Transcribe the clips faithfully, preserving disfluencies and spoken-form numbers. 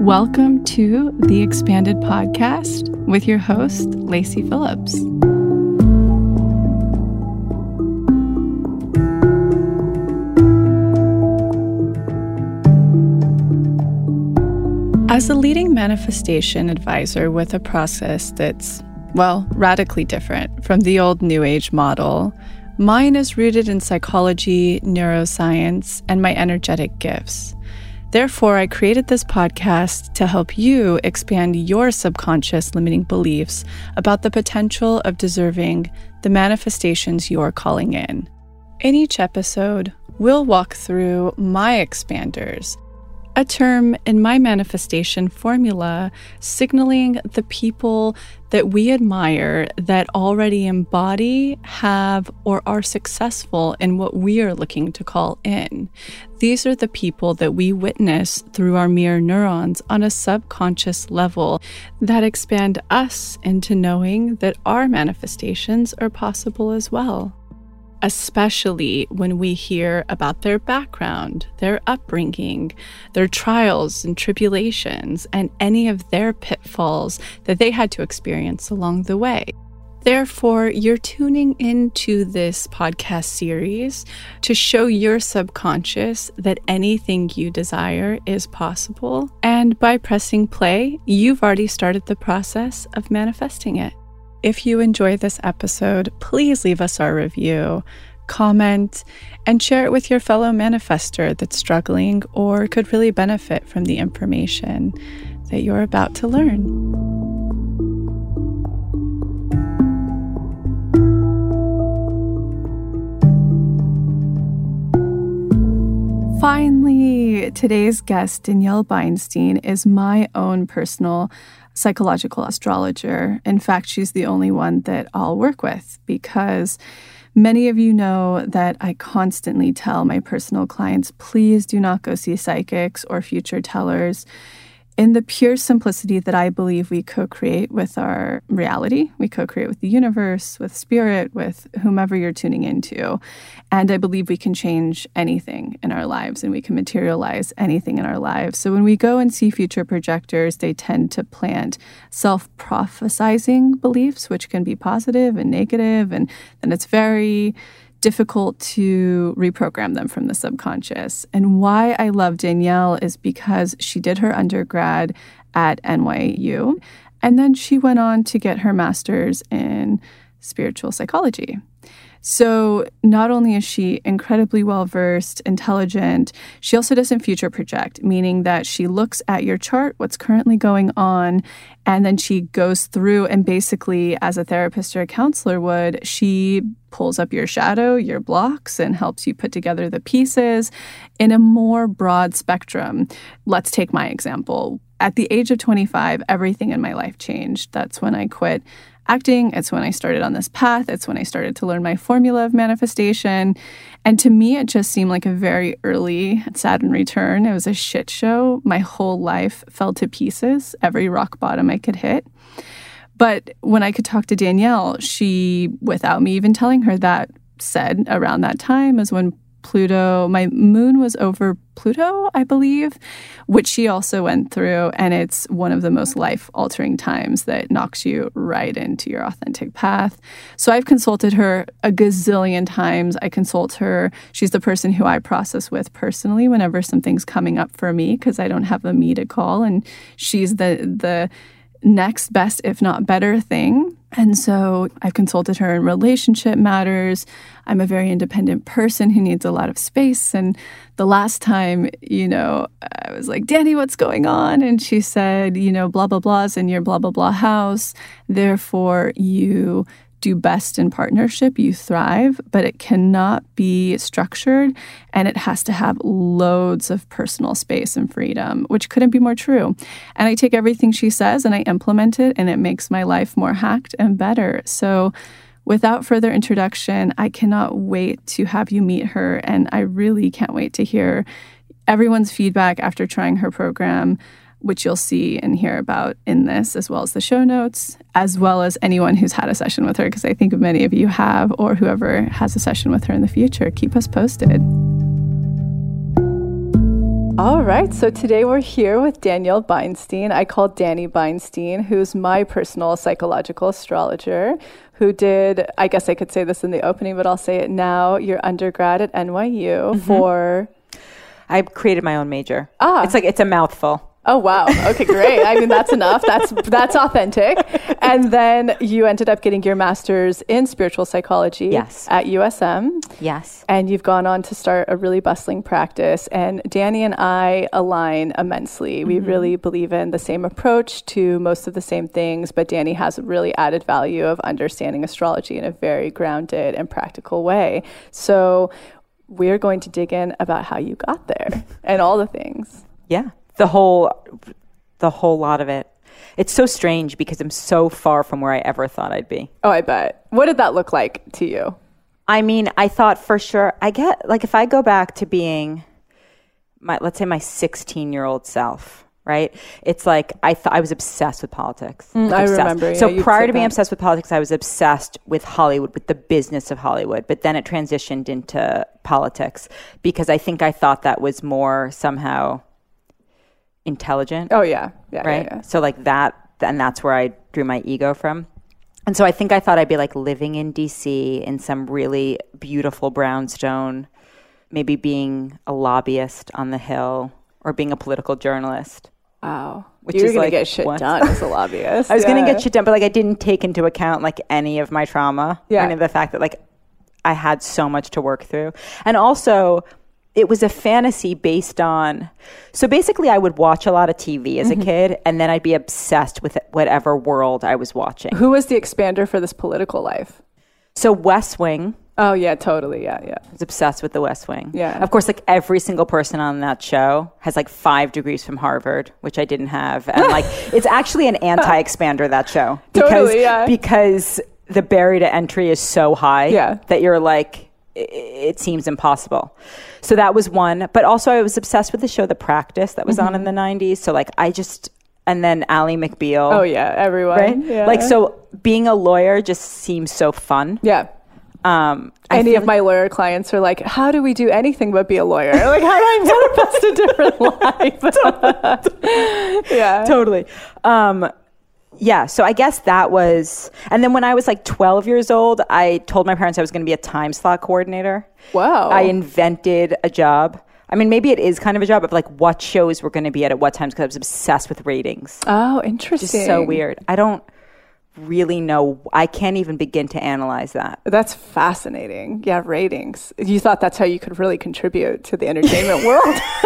Welcome to the Expanded Podcast with your host, Lacey Phillips. As a leading manifestation advisor with a process that's, well, radically different from the old New Age model, mine is rooted in psychology, neuroscience, and my energetic gifts. Therefore, I created this podcast to help you expand your subconscious limiting beliefs about the potential of deserving the manifestations you're calling in. In each episode, we'll walk through my expanders, a term in my manifestation formula signaling the people that we admire that already embody, have, or are successful in what we are looking to call in. These are the people that we witness through our mirror neurons on a subconscious level that expand us into knowing that our manifestations are possible as well. Especially when we hear about their background, their upbringing, their trials and tribulations, and any of their pitfalls that they had to experience along the way. Therefore, you're tuning into this podcast series to show your subconscious that anything you desire is possible. And by pressing play, you've already started the process of manifesting it. If you enjoy this episode, please leave us our review, comment, and share it with your fellow manifester that's struggling or could really benefit from the information that you're about to learn. Finally, today's guest, Danielle Beinstein, is my own personal psychological astrologer. In fact, she's the only one that I'll work with because many of you know that I constantly tell my personal clients, please do not go see psychics or future tellers. In the pure simplicity that I believe we co-create with our reality, we co-create with the universe, with spirit, with whomever you're tuning into. And I believe we can change anything in our lives and we can materialize anything in our lives. So when we go and see future projectors, they tend to plant self-prophesizing beliefs, which can be positive and negative, and then it's very difficult to reprogram them from the subconscious. And why I love Danielle is because she did her undergrad at N Y U, and then she went on to get her master's in spiritual psychology. So not only is she incredibly well-versed, intelligent, she also doesn't future project, meaning that she looks at your chart, what's currently going on, and then she goes through and basically, as a therapist or a counselor would, she pulls up your shadow, your blocks, and helps you put together the pieces in a more broad spectrum. Let's take my example. At the age of twenty-five, everything in my life changed. That's when I quit acting. It's when I started on this path. It's when I started to learn my formula of manifestation. And to me, it just seemed like a very early Saturn return. It was a shit show. My whole life fell to pieces, every rock bottom I could hit. But when I could talk to Danielle, she, without me even telling her that, said around that time is when Pluto, my moon was over Pluto, I believe, which she also went through. And it's one of the most life-altering times that knocks you right into your authentic path. So I've consulted her a gazillion times. I consult her. She's the person who I process with personally whenever something's coming up for me because I don't have a me to call. And she's the the next best, if not better thing. And so I've consulted her in relationship matters. I'm a very independent person who needs a lot of space. And the last time, you know, I was like, Danny, what's going on? And she said, you know, blah, blah, blah's in your blah, blah, blah house. Therefore, you do best in partnership, you thrive, but it cannot be structured and it has to have loads of personal space and freedom, which couldn't be more true. And I take everything she says and I implement it and it makes my life more hacked and better. So without further introduction, I cannot wait to have you meet her. And I really can't wait to hear everyone's feedback after trying her program, which you'll see and hear about in this, as well as the show notes, as well as anyone who's had a session with her, because I think many of you have, or whoever has a session with her in the future. Keep us posted. All right, so today we're here with Danielle Beinstein. I call Danny Beinstein, who's my personal psychological astrologer, who did, I guess I could say this in the opening, but I'll say it now, your undergrad at N Y U mm-hmm. for... I created my own major. Ah. It's like, it's a mouthful. Oh, wow. Okay, great. I mean, that's enough. That's that's authentic. And then you ended up getting your master's in spiritual psychology yes. at U S M. Yes. And you've gone on to start a really bustling practice. And Danny and I align immensely. Mm-hmm. We really believe in the same approach to most of the same things, but Danny has a really added value of understanding astrology in a very grounded and practical way. So we're going to dig in about how you got there and all the things. Yeah. The whole, the whole lot of it. It's so strange because I'm so far from where I ever thought I'd be. Oh, I bet. What did that look like to you? I mean, I thought for sure, I get, like, if I go back to being my, let's say my sixteen year old self, right? It's like, I thought I was obsessed with politics. Mm, I remember. So yeah, prior to being that. obsessed with politics, I was obsessed with Hollywood, with the business of Hollywood. But then it transitioned into politics because I think I thought that was more somehow intelligent. Oh yeah. Yeah. Right. Yeah, yeah. So like that, and that's where I drew my ego from. And so I think I thought I'd be like living in D C in some really beautiful brownstone, maybe being a lobbyist on the Hill or being a political journalist. Wow. Which you were is going like to get shit what? done as a lobbyist. I was yeah. going to get shit done, but like I didn't take into account like any of my trauma yeah. or any of the fact that like I had so much to work through. And also it was a fantasy based on, so basically I would watch a lot of T V as mm-hmm. a kid and then I'd be obsessed with whatever world I was watching. Who was the expander for this political life? So West Wing. Oh yeah, totally. Yeah, yeah. I was obsessed with the West Wing. Yeah. Of course, like every single person on that show has like five degrees from Harvard, which I didn't have. And like, it's actually an anti-expander, that show. Because, totally, yeah. Because the barrier to entry is so high yeah. that you're like, it seems impossible. So that was one. But also I was obsessed with the show The Practice that was mm-hmm. on in the nineties. So like I just, and then Ally McBeal. Oh yeah, everyone. Right? Yeah. Like, so being a lawyer just seems so fun. Yeah. Um, Any of my lawyer clients are like, how do we do anything but be a lawyer? Like, how do I manifest a different life? yeah. Totally. Um, Yeah, so I guess that was, and then when I was like twelve years old, I told my parents I was going to be a time slot coordinator. Wow. I invented a job. I mean, maybe it is kind of a job of like what shows were going to be at at what times because I was obsessed with ratings. Oh, interesting. Just so weird. I don't really know. I can't even begin to analyze that. That's fascinating. Yeah, ratings. You thought that's how you could really contribute to the entertainment world?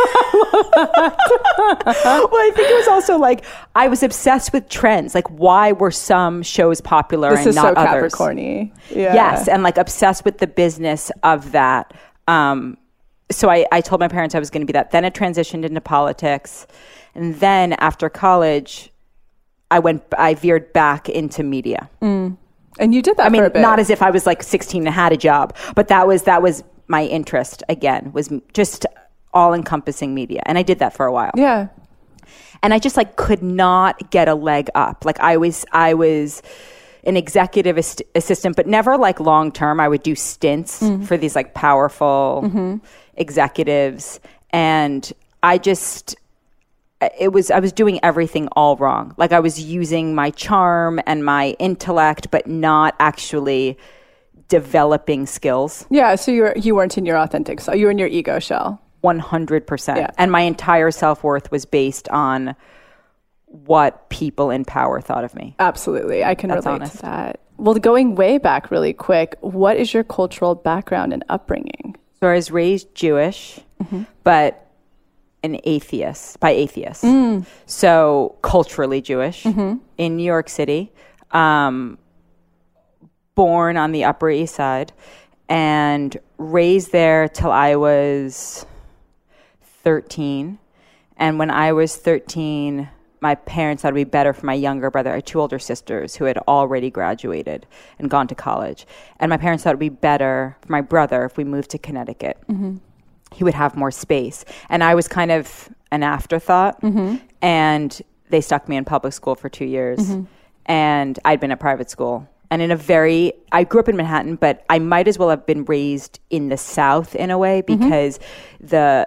Well, I think it was also like I was obsessed with trends. Like, why were some shows popular this and is not so others? Capricorny. Yeah. Yes, and like obsessed with the business of that. Um, so I, I told my parents I was going to be that. Then it transitioned into politics, and then after college, I went. I veered back into media. Mm. And you did that. I mean, for a bit. not as if I was like sixteen and had a job, but that was that was my interest again. Was just all-encompassing media, and I did that for a while. Yeah. And I just like could not get a leg up. Like I was, I was an executive ass- assistant, but never like long term. I would do stints mm-hmm. for these like powerful mm-hmm. executives, and I just. It was, I was doing everything all wrong. Like I was using my charm and my intellect, but not actually developing skills. Yeah. So you were, you weren't in your authentic self. You were in your ego shell. one hundred percent. Yeah. And my entire self-worth was based on what people in power thought of me. Absolutely. I can That's relate honest. to that. Well, going way back really quick, what is your cultural background and upbringing? So I was raised Jewish, mm-hmm. but an atheist, by atheists. Mm. So culturally Jewish mm-hmm. in New York City, um, born on the Upper East Side and raised there till I was thirteen. And when I was thirteen, my parents thought it would be better for my younger brother. I had two older sisters who had already graduated and gone to college. And my parents thought it would be better for my brother if we moved to Connecticut. Mm-hmm. He would have more space. And I was kind of an afterthought. Mm-hmm. And they stuck me in public school for two years. Mm-hmm. And I'd been at private school. And in a very, I grew up in Manhattan, but I might as well have been raised in the South in a way because mm-hmm. the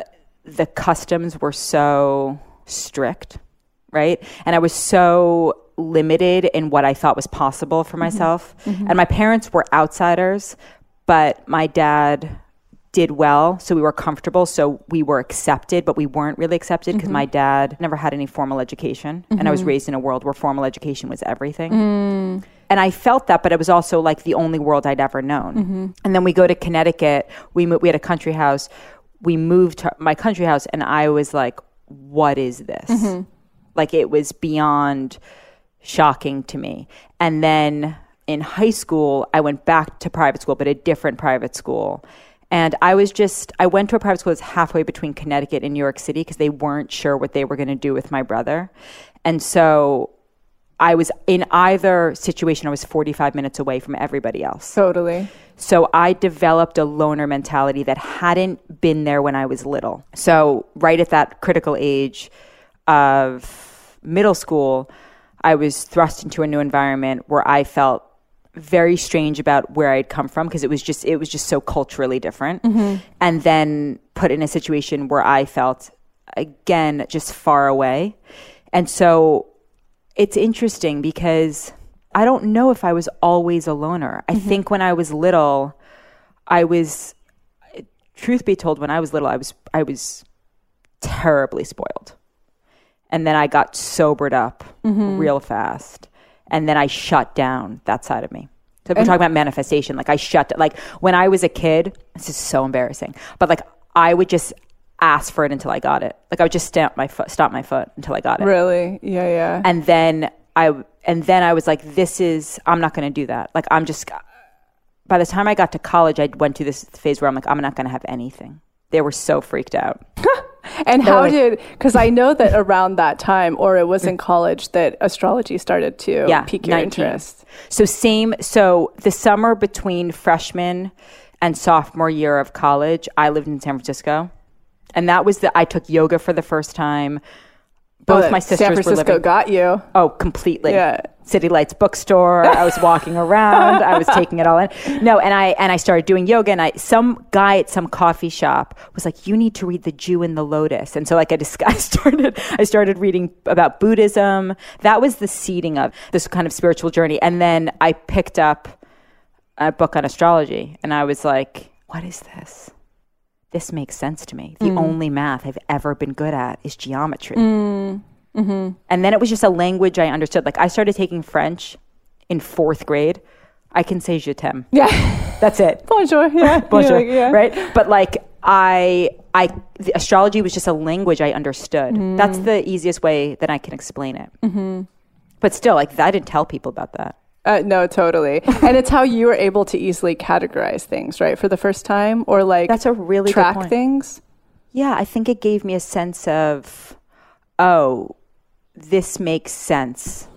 the customs were so strict, right? And I was so limited in what I thought was possible for myself. Mm-hmm. And my parents were outsiders, but my dad did well, so we were comfortable, so we were accepted, but we weren't really accepted because mm-hmm. my dad never had any formal education, mm-hmm. and I was raised in a world where formal education was everything. Mm. And I felt that, but it was also like the only world I'd ever known. Mm-hmm. And then we go to Connecticut, we mo- we had a country house, we moved to my country house, and I was like, what is this? Mm-hmm. Like, it was beyond shocking to me. And then in high school, I went back to private school, but a different private school. And I was just, I went to a private school that's halfway between Connecticut and New York City because they weren't sure what they were going to do with my brother. And so I was in either situation, I was forty-five minutes away from everybody else. Totally. So I developed a loner mentality that hadn't been there when I was little. So right at that critical age of middle school, I was thrust into a new environment where I felt very strange about where I'd come from because it was just it was just so culturally different. Mm-hmm. And then put in a situation where I felt, again, just far away. And so it's interesting because I don't know if I was always a loner. I mm-hmm. think when I was little, I was, truth be told, when I was little, I was I was terribly spoiled. And then I got sobered up mm-hmm. real fast. And then I shut down that side of me. So we're and, talking about manifestation. Like I shut, like when I was a kid, this is so embarrassing, but like I would just ask for it until I got it. Like I would just stamp my foot, stop my foot until I got it. Really? Yeah, yeah. And then I, and then I was like, this is, I'm not going to do that. Like I'm just, by the time I got to college, I went through this phase where I'm like, I'm not going to have anything. They were so freaked out. And how like, did, because I know that around that time, or it was in college, that astrology started to yeah, pique your nineteen interest. So same, so the summer between freshman and sophomore year of college, I lived in San Francisco. And that was the, I took yoga for the first time. Both oh, my sisters San Francisco were living. got you. Oh, completely. Yeah. City Lights bookstore. I was walking around. I was taking it all in. No, and I and I started doing yoga. And I some guy at some coffee shop was like, "You need to read The Jew and the Lotus." And so, like, I just I started I started reading about Buddhism. That was the seeding of this kind of spiritual journey. And then I picked up a book on astrology, and I was like, "What is this? This makes sense to me. The mm. only math I've ever been good at is geometry." Mm. Mm-hmm. And then it was just a language I understood. Like I started taking French in fourth grade. I can say je t'aime. Yeah. That's it. Bonjour. Yeah. Bonjour. Yeah, yeah. Right. But like I, I, the astrology was just a language I understood. Mm. That's the easiest way that I can explain it. Mm-hmm. But still, like I didn't tell people about that. Uh, no, totally. And it's how you were able to easily categorize things, right? For the first time, or like that's a really track good point. Things. Yeah. I think it gave me a sense of, oh, this makes sense.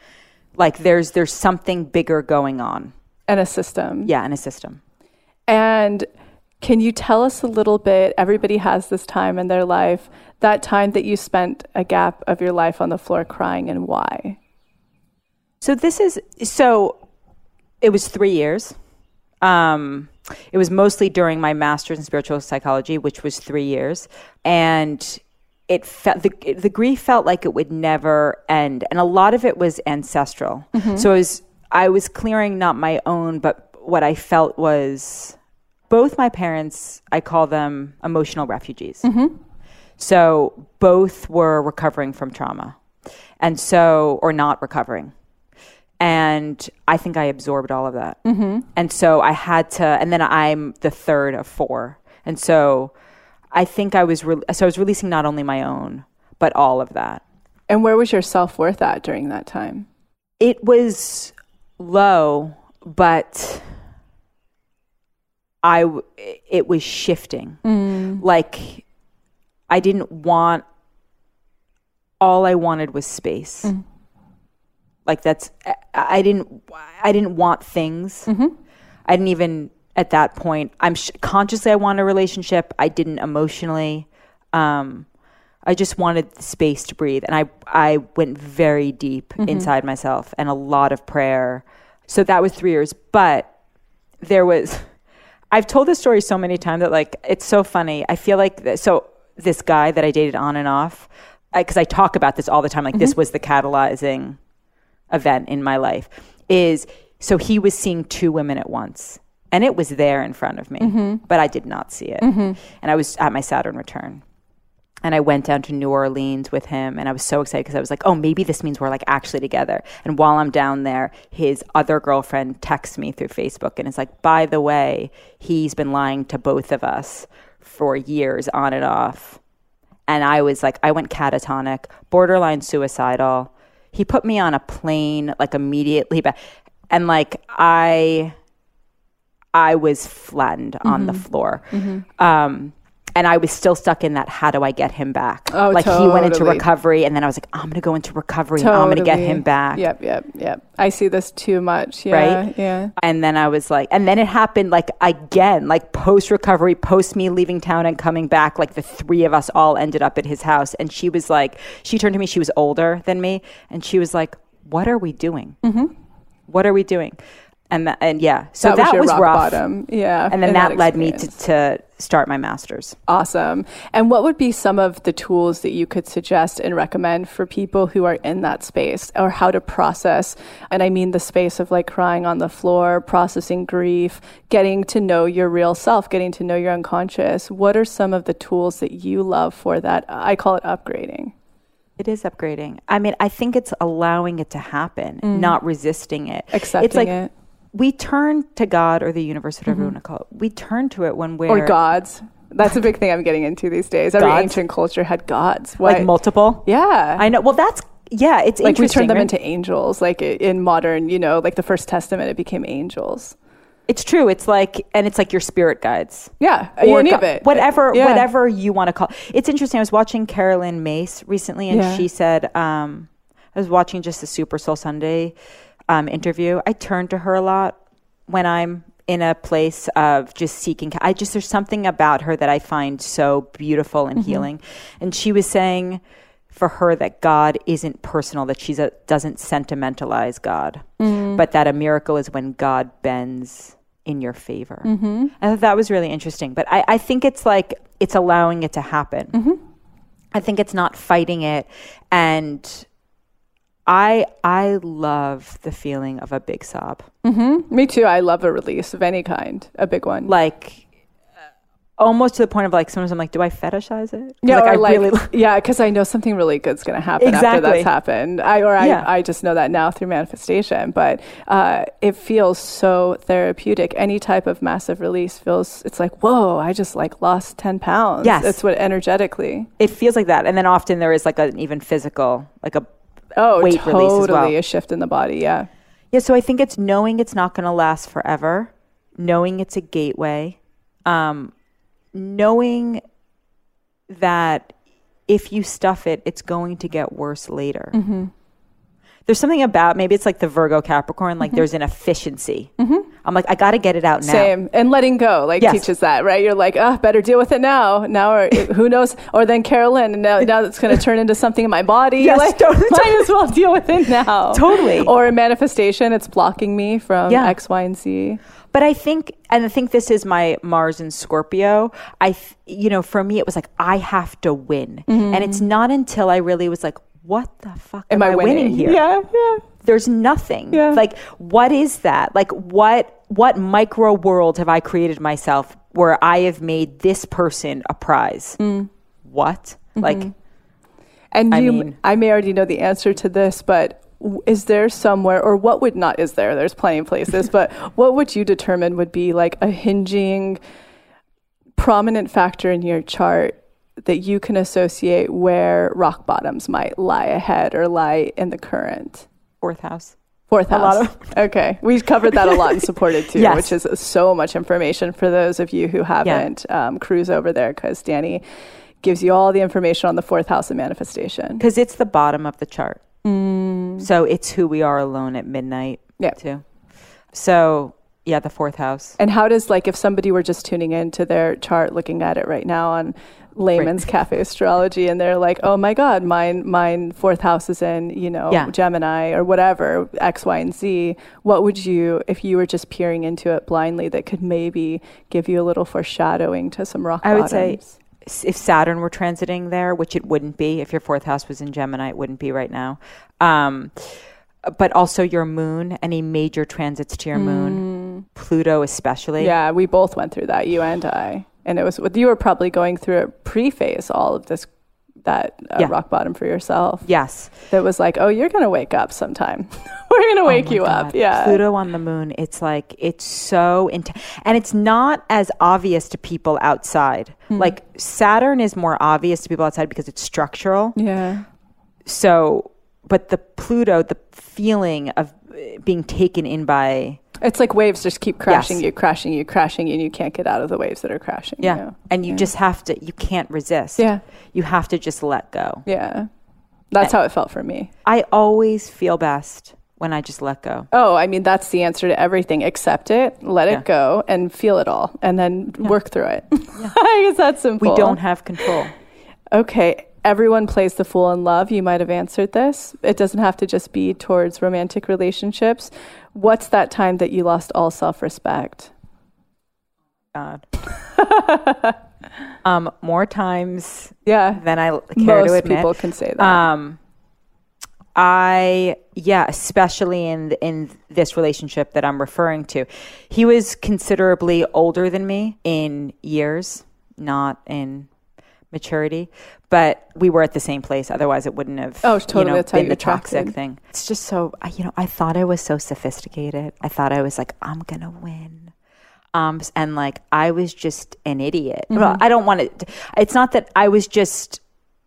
Like there's there's something bigger going on. And a system. Yeah, and a system. And can you tell us a little bit, everybody has this time in their life, that time that you spent a gap of your life on the floor crying, and why? So this is, so it was three years. Um, it was mostly during my master's in spiritual psychology, which was three years. And it felt the the grief felt like it would never end, and a lot of it was ancestral. Mm-hmm. So it was I was clearing not my own, but what I felt was both my parents. I call them emotional refugees. Mm-hmm. So both were recovering from trauma, and so or not recovering, and I think I absorbed all of that. Mm-hmm. And so I had to, and then I'm the third of four, and so. I think I was, re- so I was releasing not only my own, but all of that. And where was your self-worth at during that time? It was low, but I, it was shifting. Mm. Like I didn't want, all I wanted was space. Mm. Like that's, I didn't, I didn't want things. Mm-hmm. I didn't even, at that point, I'm sh- consciously I wanted a relationship. I didn't emotionally. Um, I just wanted space to breathe. And I, I went very deep mm-hmm. inside myself and a lot of prayer. So that was three years. But there was, I've told this story so many times that like, it's so funny. I feel like, th- so this guy that I dated on and off, because I, I talk about this all the time, like mm-hmm. this was the catalyzing event in my life, is so he was seeing two women at once. And it was there in front of me, mm-hmm. but I did not see it. Mm-hmm. And I was at my Saturn return. And I went down to New Orleans with him, and I was so excited because I was like, oh, maybe this means we're like actually together. And while I'm down there, his other girlfriend texts me through Facebook and is like, by the way, he's been lying to both of us for years on and off. And I was like, I went catatonic, borderline suicidal. He put me on a plane like immediately. And like I, I was flattened mm-hmm. on the floor. Mm-hmm. Um, And I was still stuck in that, how do I get him back? Oh, like totally. He went into recovery, and then I was like, I'm going to go into recovery, totally. and I'm going to get him back. Yep, yep, yep. I see this too much. Yeah, right? Yeah. And then I was like, and then it happened like again, like post-recovery, post me leaving town and coming back, like the three of us all ended up at his house. And she was like, she turned to me, she was older than me, and she was like, what are we doing? Mm-hmm. What are we doing? And th- and yeah, so that, that was, was rock rough. Bottom. Yeah, and then that, that led me to, to start my master's. Awesome. And what would be some of the tools that you could suggest and recommend for people who are in that space, or how to process? And I mean the space of like crying on the floor, processing grief, getting to know your real self, getting to know your unconscious. What are some of the tools that you love for that? I call it upgrading. It is upgrading. I mean, I think it's allowing it to happen, mm. not resisting it. Accepting it's like, it. We turn to God or the universe, whatever mm-hmm. you want to call it. We turn to it when we're... Or gods. That's a big thing I'm getting into these days. Every gods? ancient culture had gods. What? Like multiple? Yeah. I know. Well, that's... Yeah, it's like interesting. We turned them right? into angels. Like in modern, you know, like the First Testament, it became angels. It's true. It's like... And it's like your spirit guides. Yeah. Or any go- of it. Whatever, yeah. whatever you want to call it. It's interesting. I was watching Carolyn Mace recently, and yeah. she said... Um, I was watching just the Super Soul Sunday um, interview. I turn to her a lot when I'm in a place of just seeking. I just, there's something about her that I find so beautiful and mm-hmm. healing. And she was saying for her that God isn't personal, that she doesn't sentimentalize God, mm-hmm. but that a miracle is when God bends in your favor. Mm-hmm. I thought that was really interesting. But I, I think it's like, it's allowing it to happen. Mm-hmm. I think it's not fighting it. And I I love the feeling of a big sob. Mm-hmm. Me too. I love a release of any kind, a big one. Like uh, almost to the point of like sometimes I'm like, do I fetishize it? Yeah, like, or I like, really yeah, because I know something really good's going to happen exactly. after that's happened. I or I, yeah. I just know that now through manifestation. But uh, it feels so therapeutic. Any type of massive release feels. It's like, whoa! I just like lost ten pounds. Yes, it's what energetically it feels like that. And then often there is like an even physical, like a Oh, weight totally release as well. A shift in the body, yeah. Yeah, so I think it's knowing it's not going to last forever, knowing it's a gateway, um, knowing that if you stuff it, it's going to get worse later. Mm-hmm. There's something about, maybe it's like the Virgo Capricorn, like mm-hmm. there's an efficiency. Mm-hmm. I'm like, I got to get it out now. Same. And letting go, like, yes. teaches that, right? You're like, oh, better deal with it now. Now, or who knows? Or then Carolyn, and now, now it's going to turn into something in my body. Yes, like, totally. Might as well deal with it now. Totally. Or a manifestation, it's blocking me from yeah. X, Y, and Z. But I think, and I think this is my Mars in Scorpio. I, th- you know, for me, it was like, I have to win. Mm-hmm. And it's not until I really was like, what the fuck am, am I, I winning? winning here? Yeah, yeah. There's nothing. Yeah. Like, what is that? Like, what what micro world have I created myself where I have made this person a prize? Mm. What? Mm-hmm. Like, and I you, mean, I may already know the answer to this, but is there somewhere, or what would not, is there, there's plenty of places, but what would you determine would be like a hinging prominent factor in your chart that you can associate where rock bottoms might lie ahead or lie in the current? Fourth house. Fourth house. A lot of okay. We've covered that a lot and supported too, yes. which is so much information for those of you who haven't. Yeah. Um, cruise over there because Danny gives you all the information on the fourth house of manifestation. Because it's the bottom of the chart. Mm. So it's who we are alone at midnight yeah. too. So yeah, the fourth house. And how does, like, if somebody were just tuning into their chart, looking at it right now on Layman's right. Cafe Astrology, and they're like, oh my God, mine, mine fourth house is in, you know, yeah. Gemini or whatever, X, Y, and Z. What would you, if you were just peering into it blindly, that could maybe give you a little foreshadowing to some rock I bottoms? would say if Saturn were transiting there, which it wouldn't be. If your fourth house was in Gemini, it wouldn't be right now. Um, but also your moon, any major transits to your mm. moon, Pluto especially. Yeah, we both went through that, you and I. And it was, you were probably going through a pre-phase, all of this, that uh, yeah. rock bottom for yourself. Yes. That was like, oh, you're going to wake up sometime. We're going to wake oh you God. up. Yeah. Pluto on the moon. It's like, it's so intense. And it's not as obvious to people outside. Mm. Like Saturn is more obvious to people outside because it's structural. Yeah. So, but the Pluto, the feeling of being taken in by... It's like waves just keep crashing yes. you, crashing you, crashing you, and you can't get out of the waves that are crashing yeah. you. And you yeah. just have to, you can't resist. Yeah. You have to just let go. Yeah. That's and how it felt for me. I always feel best when I just let go. Oh, I mean, that's the answer to everything. Accept it, let yeah. it go, and feel it all, and then yeah. work through it. Yeah. I guess that's simple. We don't have control. Okay. Everyone plays the fool in love. You might have answered this. It doesn't have to just be towards romantic relationships. What's that time that you lost all self-respect? God. um, more times yeah. than I care Most to admit. Most people can say that. Um, I, yeah, especially in in this relationship that I'm referring to. He was considerably older than me in years, not in maturity, but we were at the same place. Otherwise, it wouldn't have oh, totally. you know, That's how been you the attracted. toxic thing. It's just so, you know, I thought I was so sophisticated. I thought I was like, I'm going to win. Um, and like, I was just an idiot. Mm-hmm. Well, I don't want to, it's not that I was just,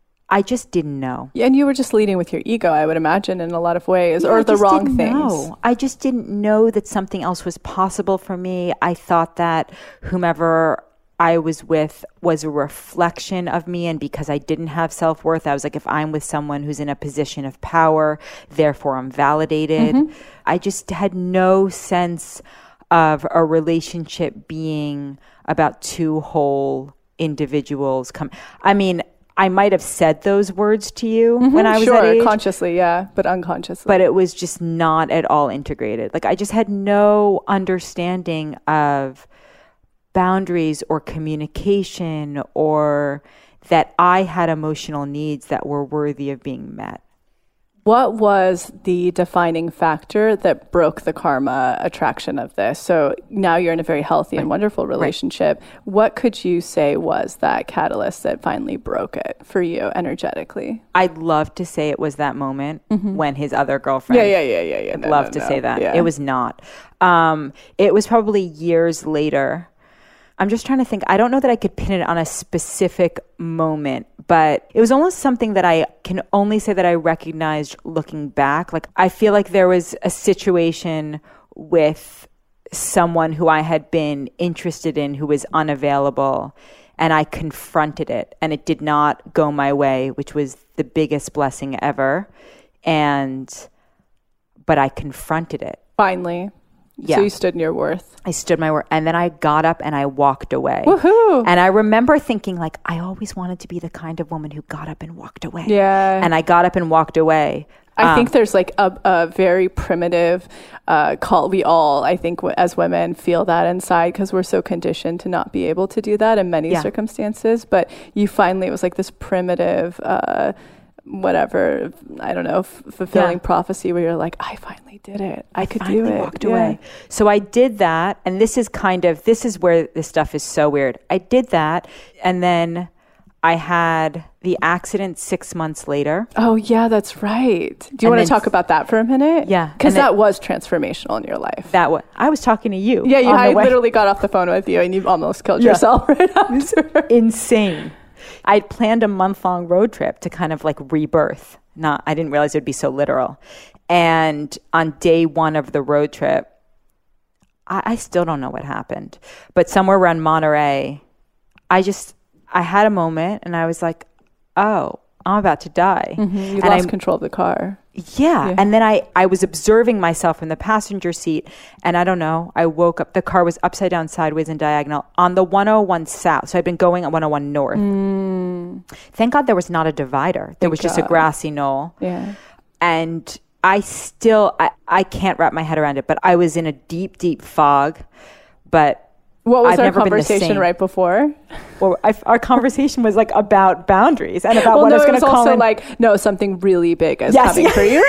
I just didn't know. Yeah, and you were just leading with your ego, I would imagine, in a lot of ways, yeah, or I the wrong things. Know. I just didn't know that something else was possible for me. I thought that whomever I was with was a reflection of me, and because I didn't have self-worth, I was like, if I'm with someone who's in a position of power, therefore I'm validated. Mm-hmm. I just had no sense of a relationship being about two whole individuals. Come, I mean, I might have said those words to you mm-hmm, when I was sure, that age. Consciously, yeah, but unconsciously. But it was just not at all integrated. Like I just had no understanding of boundaries or communication, or that I had emotional needs that were worthy of being met. What was the defining factor that broke the karma attraction of this? So now you're in a very healthy right. and wonderful relationship. Right. What could you say was that catalyst that finally broke it for you energetically? I'd love to say it was that moment mm-hmm. when his other girlfriend. Yeah, yeah, yeah, yeah, yeah. I'd no, love no, to no. say that. Yeah. It was not. Um, it was probably years later. I'm just trying to think. I don't know that I could pin it on a specific moment, but it was almost something that I can only say that I recognized looking back. Like, I feel like there was a situation with someone who I had been interested in who was unavailable, and I confronted it, and it did not go my way, which was the biggest blessing ever. And, but I confronted it. Finally. Yeah. So you stood in your worth. I stood my worth. And then I got up and I walked away. Woohoo! And I remember thinking, like, I always wanted to be the kind of woman who got up and walked away. Yeah. And I got up and walked away. I um, think there's like a, a very primitive uh, call. We all, I think, w- as women feel that inside because we're so conditioned to not be able to do that in many yeah. circumstances. But you finally, it was like this primitive... Uh, whatever, I don't know, f- fulfilling yeah. prophecy where you're like, I finally did it. I, I could do it. walked yeah. away. So I did that. And this is kind of, this is where this stuff is so weird. I did that. And then I had the accident six months later. Oh, yeah, that's right. Do you and want to talk about that for a minute? Yeah. Because that was transformational in your life. That was, I was talking to you. Yeah, you, I literally got off the phone with you and you almost killed yeah. yourself right after. Insane. I'd planned a month-long road trip to kind of like rebirth. Not, I didn't realize it would be so literal. And on day one of the road trip, I, I still don't know what happened. But somewhere around Monterey, I just, I had a moment and I was like, oh, I'm about to die. Mm-hmm. You and lost I, control of the car. Yeah. yeah. And then I, I was observing myself in the passenger seat. And I don't know, I woke up, the car was upside down, sideways, and diagonal on the one oh one south. So I'd been going at one oh one north. Mm. Thank God there was not a divider. There Thank was just God. a grassy knoll. Yeah. And I still, I, I can't wrap my head around it, but I was in a deep, deep fog. But What was I've our never been the conversation same. right before? Well, I, our convecation was like about boundaries and about well, what no, I was it going was to call also in. like, no, something really big is Yes, coming yeah. for you.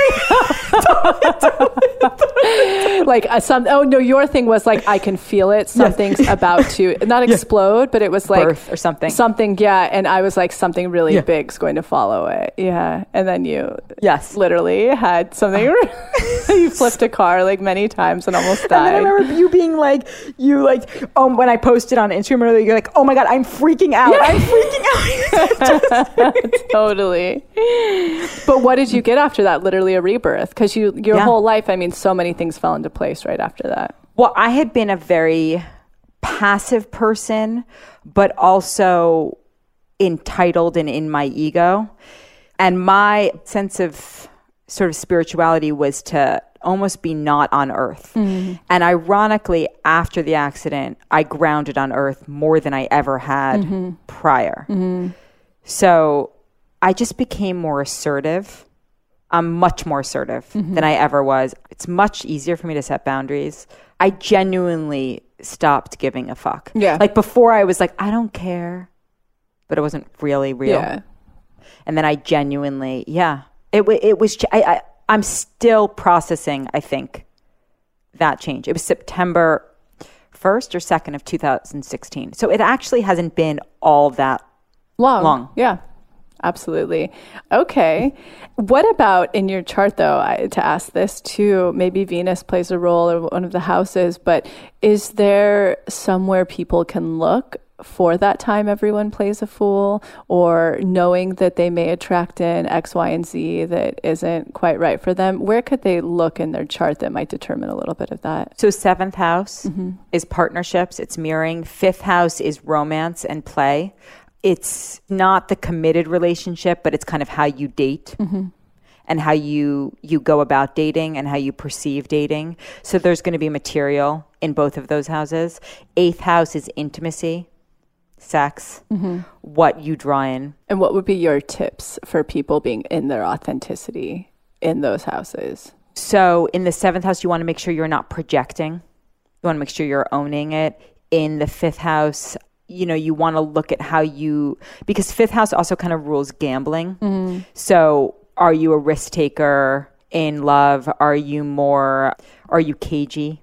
Like uh, some, oh no, your thing was like, I can feel it. Something's yes. about to not explode, yeah. but it was like birth or something. Something, yeah. And I was like, something really yeah. big's going to follow it. Yeah. And then you yes. literally had something, you flipped a car like many times and almost died. And then I remember you being like, you like, oh, when I posted on Instagram, you're like, oh my God, I'm freaking out. Yeah. I'm freaking out. Totally. But what did you get after that? Literally a rebirth. Because you, your yeah. whole life, I mean, so many things fell into place right after that. Well, I had been a very passive person, but also entitled and in my ego. And my sense of sort of spirituality was to almost be not on earth. Mm-hmm. And ironically, after the accident, I grounded on earth more than I ever had mm-hmm. prior. Mm-hmm. So I just became more assertive. I'm much more assertive mm-hmm. than I ever was. It's much easier for me to set boundaries. I genuinely stopped giving a fuck. Yeah. Like before I was like, I don't care, but it wasn't really real. Yeah. And then I genuinely, yeah, it, it was, I, I, I'm still processing, I think, that change. It was September first or second of two thousand sixteen. So it actually hasn't been all that long. long. Yeah. Absolutely. Okay. What about in your chart, though, I, to ask this too, maybe Venus plays a role or one of the houses, but is there somewhere people can look for that time everyone plays a fool, or knowing that they may attract in X, Y, and Z that isn't quite right for them? Where could they look in their chart that might determine a little bit of that? So seventh house mm-hmm. is partnerships. It's mirroring. Fifth house is romance and play. It's not the committed relationship, but it's kind of how you date mm-hmm. and how you you go about dating and how you perceive dating. So there's going to be material in both of those houses. Eighth house is intimacy, sex, mm-hmm. what you draw in. And what would be your tips for people being in their authenticity in those houses? So in the seventh house, you want to make sure you're not projecting. You want to make sure you're owning it. In the fifth house, you know, you want to look at how you, because fifth house also kind of rules gambling. Mm-hmm. So are you a risk taker in love? Are you more, are you cagey?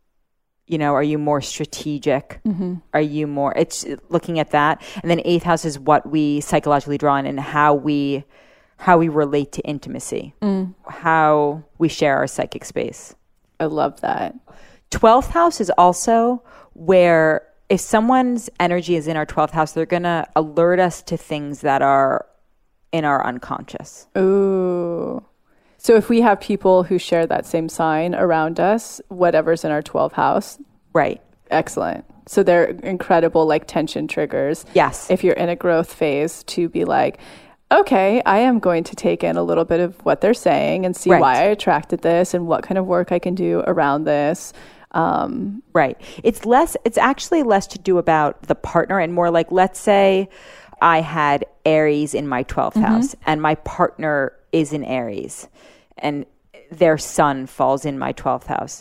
You know, are you more strategic? Mm-hmm. Are you more, it's looking at that. And then eighth house is what we psychologically draw in and how we, how we relate to intimacy, mm. how we share our psychic space. I love that. twelfth house is also where if someone's energy is in our twelfth house, they're going to alert us to things that are in our unconscious. Ooh. So if we have people who share that same sign around us, whatever's in our twelfth house. Right. Excellent. So they're incredible like tension triggers. Yes. If you're in a growth phase to be like, okay, I am going to take in a little bit of what they're saying and see right. why I attracted this and what kind of work I can do around this. Um, right. It's less, it's actually less to do about the partner and more like, let's say I had Aries in my twelfth mm-hmm. house and my partner is in Aries and their sun falls in my twelfth house.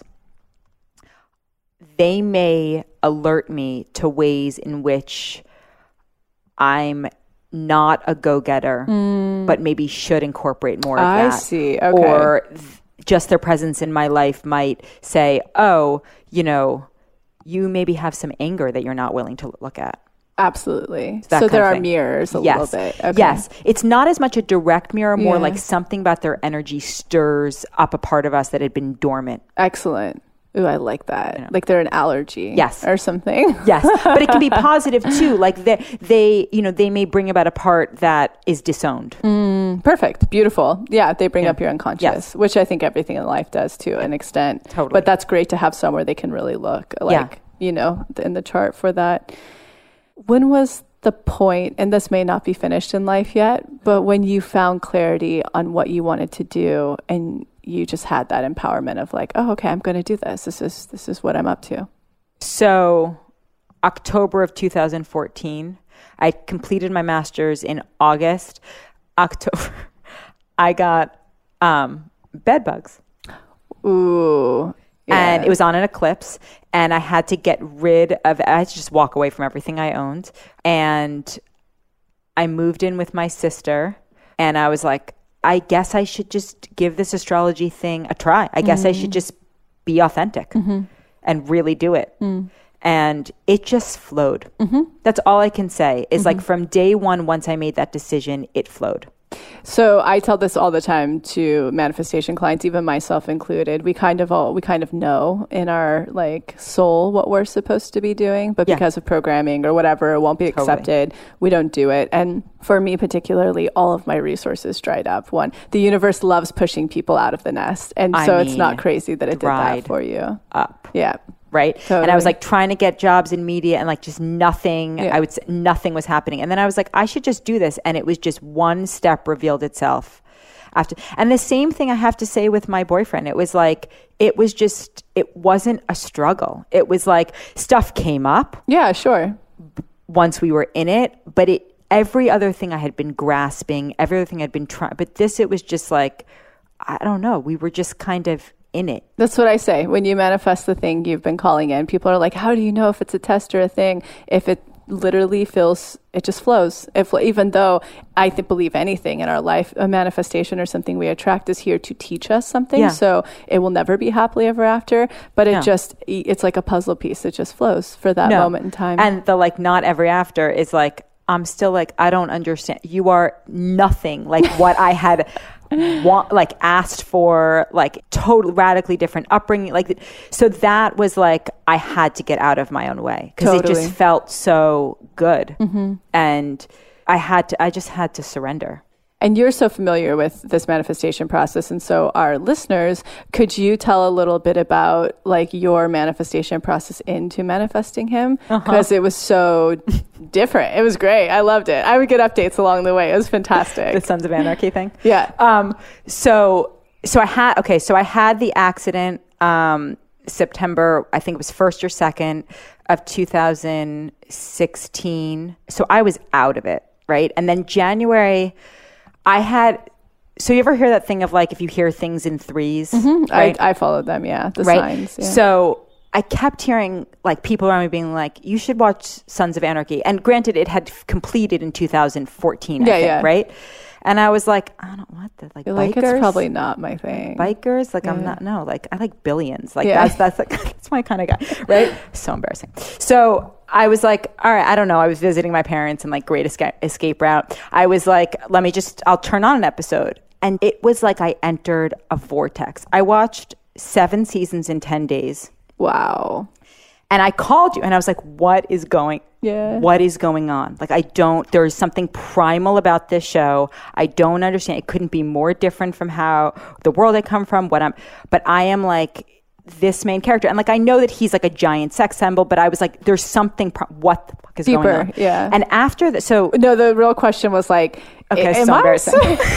They may alert me to ways in which I'm not a go-getter, mm. but maybe should incorporate more of I that. I see. Okay. Or th- just their presence in my life might say, oh, you know, you maybe have some anger that you're not willing to look at. Absolutely. So there are mirrors a yes. little bit. Okay. Yes. It's not as much a direct mirror, more yeah. like something about their energy stirs up a part of us that had been dormant. Excellent. Ooh, I like that. You know. Like they're an allergy. Yes. Or something. Yes. But it can be positive too. Like they, they, you know, they may bring about a part that is disowned. Mm, perfect. Beautiful. Yeah. They bring yeah. up your unconscious, yes. which I think everything in life does to an extent. Totally. But that's great to have somewhere they can really look like, yeah. you know, in the chart for that. When was the point, and this may not be finished in life yet, but when you found clarity on what you wanted to do and you just had that empowerment of like, oh, okay, I'm going to do this. This is this is what I'm up to. So October of two thousand fourteen, I completed my master's in August. October, I got um, bed bugs. Ooh. Yeah. And it was on an eclipse. And I had to get rid of, I had to just walk away from everything I owned. And I moved in with my sister. And I was like, I guess I should just give this astrology thing a try. I guess mm. I should just be authentic mm-hmm. and really do it. Mm. And it just flowed. Mm-hmm. That's all I can say is mm-hmm. like from day one, once I made that decision, it flowed. So I tell this all the time to manifestation clients, even myself included. We kind of all, we kind of know in our like soul what we're supposed to be doing, but yeah. because of programming or whatever, it won't be accepted. Totally. We don't do it. And for me particularly, all of my resources dried up. One, the universe loves pushing people out of the nest. And I so mean, it's not crazy that it did that for you. Up. Yeah. Right. Totally. And I was like trying to get jobs in media and like just nothing, yeah. I would say nothing was happening. And then I was like, I should just do this. And it was just one step revealed itself after. And the same thing I have to say with my boyfriend. It was like, it was just, it wasn't a struggle. It was like stuff came up. Yeah, sure. Once we were in it, but it, every other thing I had been grasping, every other thing I'd been trying, but this, it was just like, I don't know. We were just kind of in it. That's what I say. When you manifest the thing you've been calling in, people are like, how do you know if it's a test or a thing? If it literally feels, it just flows. If even though I th- believe anything in our life, a manifestation or something we attract is here to teach us something. Yeah. So it will never be happily ever after, but it No. just, it's like a puzzle piece. It just flows for that No. moment in time. And the like not ever after is like, I'm still like, I don't understand. You are nothing like what I had want, like asked for, like totally radically different upbringing. Like, so that was like, I had to get out of my own way because Totally. it just felt so good. Mm-hmm. And I had to, I just had to surrender. And you're so familiar with this manifestation process. And so our listeners, could you tell a little bit about like your manifestation process into manifesting him? Because uh-huh. it was so different. It was great. I loved it. I would get updates along the way. It was fantastic. The Sons of Anarchy thing. Yeah. Um, so, so I had, okay. So I had the accident, um, September, I think it was first or second of two thousand sixteen. So I was out of it. Right. And then January, I had, so you ever hear that thing of like, if you hear things in threes, mm-hmm. right? I, I followed them. Yeah. The right? signs. Yeah. So I kept hearing like people around me being like, you should watch Sons of Anarchy. And granted, it had completed in two thousand fourteen, I yeah, think, yeah. right? And I was like, I don't want that. Like, You're bikers? Like, it's probably not my thing. Bikers? Like, yeah. I'm not, no, like, I like billions. Like, yeah. that's, that's like, that's my kind of guy, right? So embarrassing. So I was like, all right, I don't know. I was visiting my parents and like Great Escape, escape Route. I was like, let me just, I'll turn on an episode. And it was like I entered a vortex. I watched seven seasons in ten days. Wow. And I called you and I was like, what is going Yeah. What is going on? Like, I don't, there's something primal about this show. I don't understand. It couldn't be more different from how the world I come from, what I'm, but I am like this main character. And like, I know that he's like a giant sex symbol, but I was like, there's something, pro- what the fuck is Deeper, going on? yeah. And after that, so. No, the real question was like, okay, am so I embarrassing.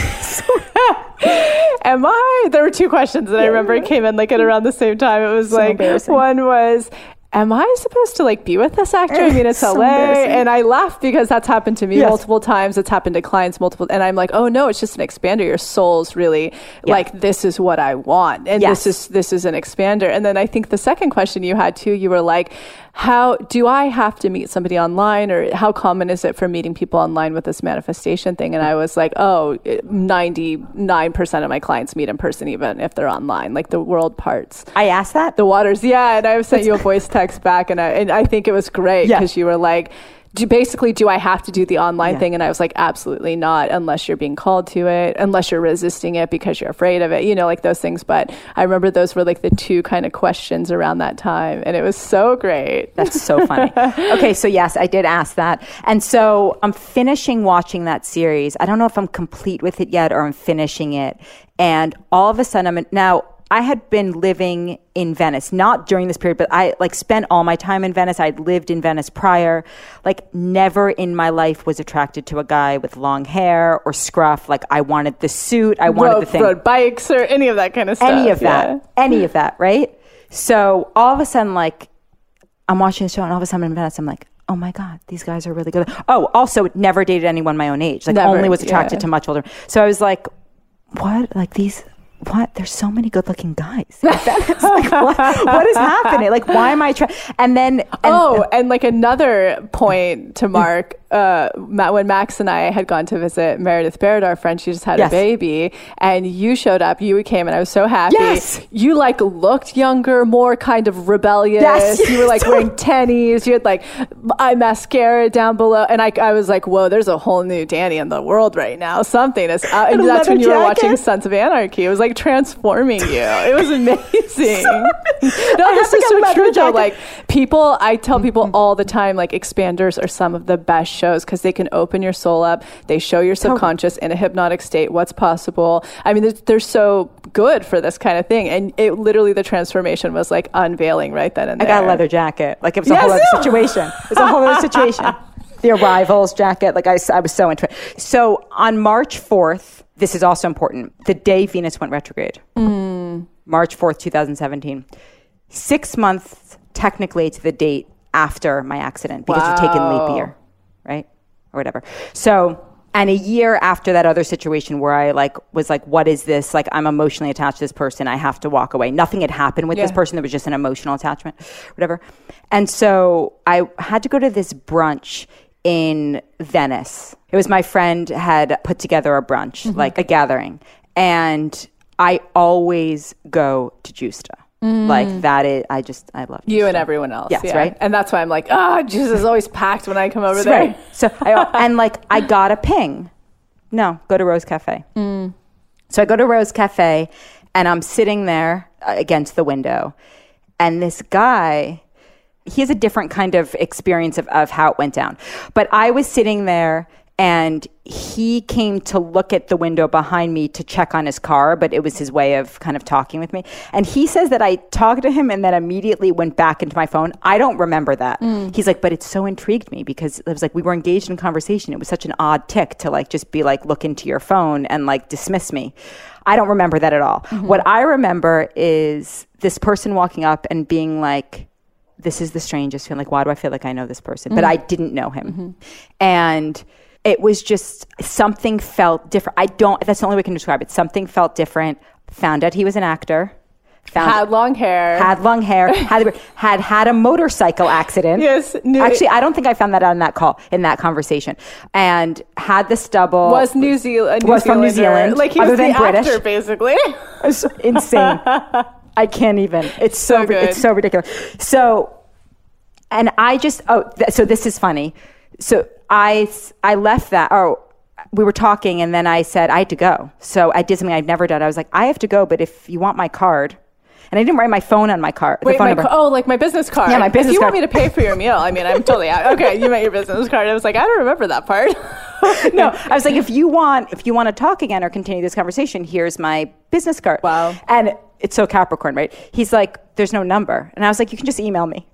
Am I? There were two questions that yeah. I remember it came in like at around the same time. It was so like, one was, am I supposed to like be with this actor? I mean, it's so L A. And I laugh because that's happened to me yes. multiple times. It's happened to clients multiple. And I'm like, oh no, it's just an expander. Your soul's really yeah. like, this is what I want. And yes. this is, this is an expander. And then I think the second question you had too, you were like, how do I have to meet somebody online, or how common is it for meeting people online with this manifestation thing? And I was like, oh, ninety-nine percent of my clients meet in person, even if they're online, like the world parts. I asked that? The waters. Yeah. And I sent you a voice text back, and I, and I think it was great because yeah. you were like, do, basically, do I have to do the online yeah. thing? And I was like, absolutely not, unless you're being called to it, unless you're resisting it because you're afraid of it, you know, like those things. But I remember those were like the two kind of questions around that time. And it was so great. That's so funny. Okay, so yes, I did ask that. And so I'm finishing watching that series. I don't know if I'm complete with it yet or I'm finishing it. And all of a sudden, I'm in, now, I had been living in Venice, not during this period, but I like spent all my time in Venice. I'd lived in Venice prior. Like, never in my life was attracted to a guy with long hair or scruff. Like, I wanted the suit. I wanted rode, the thing. Rode bikes or any of that kind of stuff. Any of that. Yeah. Any of that, right? So all of a sudden, like, I'm watching the show and all of a sudden in Venice, I'm like, oh my God, these guys are really good. Oh, also never dated anyone my own age. Like, never, only was attracted yeah. to much older. So I was like, what? Like, these... what? There's so many good looking guys. Like, like, what, what is happening? Like, why am I trying? And then, and, oh, and like another point to mark, uh, when Max and I had gone to visit Meredith Baird, our friend, she just had yes. a baby, and you showed up, you came, and I was so happy. Yes. You like looked younger, more kind of rebellious. Yes. You were like wearing tennies. You had like eye mascara down below. And I, I was like, whoa, there's a whole new Danny in the world right now. Something is out. And, and that's when you jacket. were watching Sons of Anarchy. It was like transforming you. It was amazing. no, this is so true though. Like people, I tell people mm-hmm. all the time, like Expanders are some of the best shows because they can open your soul up. They show your subconscious in a hypnotic state what's possible. I mean, they're, they're so good for this kind of thing. And it literally, the transformation was like unveiling right then and there. I got a leather jacket. Like it was a yes, whole other situation. It was a whole other situation. The Arrivals jacket. Like I, I was so into it. So on March fourth, this is also important, the day Venus went retrograde. Mm. March fourth, twenty seventeen. Six months technically to the date after my accident because wow. you're taking leap year, right? Or whatever. So, and a year after that other situation where I like was like, what is this? Like I'm emotionally attached to this person. I have to walk away. Nothing had happened with yeah. this person. There was just an emotional attachment, whatever. And so I had to go to this brunch in Venice. It was my friend had put together a brunch, mm-hmm. like a gathering. And I always go to Justa. Mm. Like that is, I just, I love Justa. You and everyone else. Yes, yeah. right? And that's why I'm like, ah, oh, Justa is always packed when I come over there. Right. So I, and like, I got a ping. No, go to Rose Cafe. Mm. So I go to Rose Cafe and I'm sitting there against the window. And this guy, he has a different kind of experience of, of how it went down. But I was sitting there and he came to look at the window behind me to check on his car, but it was his way of kind of talking with me. And he says that I talked to him and then immediately went back into my phone. I don't remember that. Mm. He's like, but it so intrigued me because it was like we were engaged in conversation. It was such an odd tick to like just be like, look into your phone and like dismiss me. I don't remember that at all. Mm-hmm. What I remember is this person walking up and being like, this is the strangest feeling. Like, why do I feel like I know this person? Mm-hmm. But I didn't know him. Mm-hmm. And it was just something felt different. I don't, that's the only way I can describe it. Something felt different. Found out he was an actor. Found had long hair. Had long hair. had, had had a motorcycle accident. Yes. New, Actually, I don't think I found that out in that call, in that conversation. And had the stubble. Was New Zealand. Was from New Zealand. Like he other was than the British. actor, basically. It's insane. I can't even. It's so, so good. It's so ridiculous. So, and I just, oh, th- so this is funny. So I, I left that, or we were talking and then I said I had to go. So I did something I'd never done. I was like, I have to go, but if you want my card, and I didn't write my phone on my card. Wait, the phone my, oh, like my business card. Yeah, my business card. If you card. want me to pay for your meal, I mean, I'm totally out. Okay, you meant your business card. I was like, I don't remember that part. No, I was like, if you want, if you want to talk again or continue this conversation, here's my business card. Wow. And it's so Capricorn, right? He's like, there's no number. And I was like, you can just email me.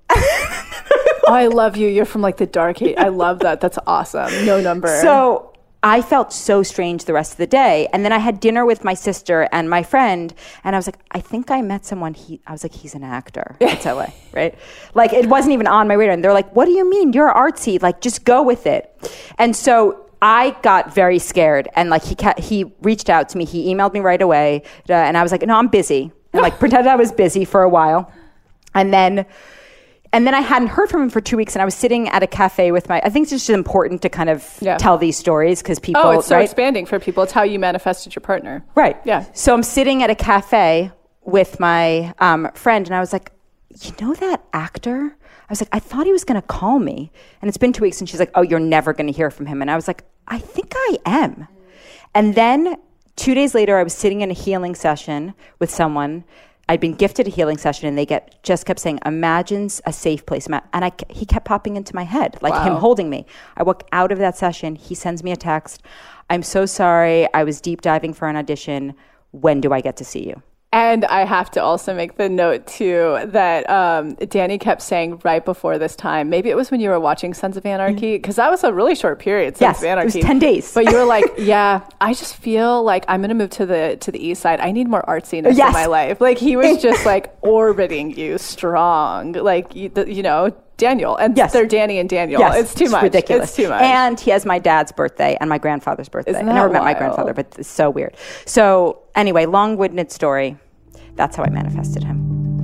Oh, I love you. You're from like the dark age. I love that. That's awesome. No number. So I felt so strange the rest of the day. And then I had dinner with my sister and my friend. And I was like, I think I met someone. He, I was like, he's an actor. That's L A, right? Like it wasn't even on my radar. And they're like, what do you mean? You're artsy. Like just go with it. And so I got very scared. And like he ca- he reached out to me. He emailed me right away. Uh, and I was like, no, I'm busy. And like pretended I was busy for a while. And then... And then I hadn't heard from him for two weeks, and I was sitting at a cafe with my. I think it's just important to kind of yeah. tell these stories because people. Oh, it's so right? expanding for people. It's how you manifested your partner. Right. Yeah. So I'm sitting at a cafe with my um, friend, and I was like, you know that actor? I was like, I thought he was going to call me, and it's been two weeks, and she's like, oh, you're never going to hear from him, and I was like, I think I am. And then two days later, I was sitting in a healing session with someone. I'd been gifted a healing session, and they get just kept saying, "Imagine's a safe place." And I, he kept popping into my head, like wow. him holding me. I walk out of that session. He sends me a text. I'm so sorry. I was deep diving for an audition. When do I get to see you? And I have to also make the note, too, that um, Danny kept saying right before this time, maybe it was when you were watching Sons of Anarchy, because that was a really short period, Sons yes, of Anarchy. It was ten days. But you were like, yeah, I just feel like I'm going to move to the to the east side. I need more artsiness yes. in my life. Like, he was just, like, orbiting you strong. Like, you, the, you know, Daniel. And yes. they're Danny and Daniel. Yes. It's too it's much. ridiculous. It's too much. And he has my dad's birthday and my grandfather's birthday. Isn't I never that met my wild? grandfather, but it's so weird. So anyway, long-winded story. That's how I manifested him.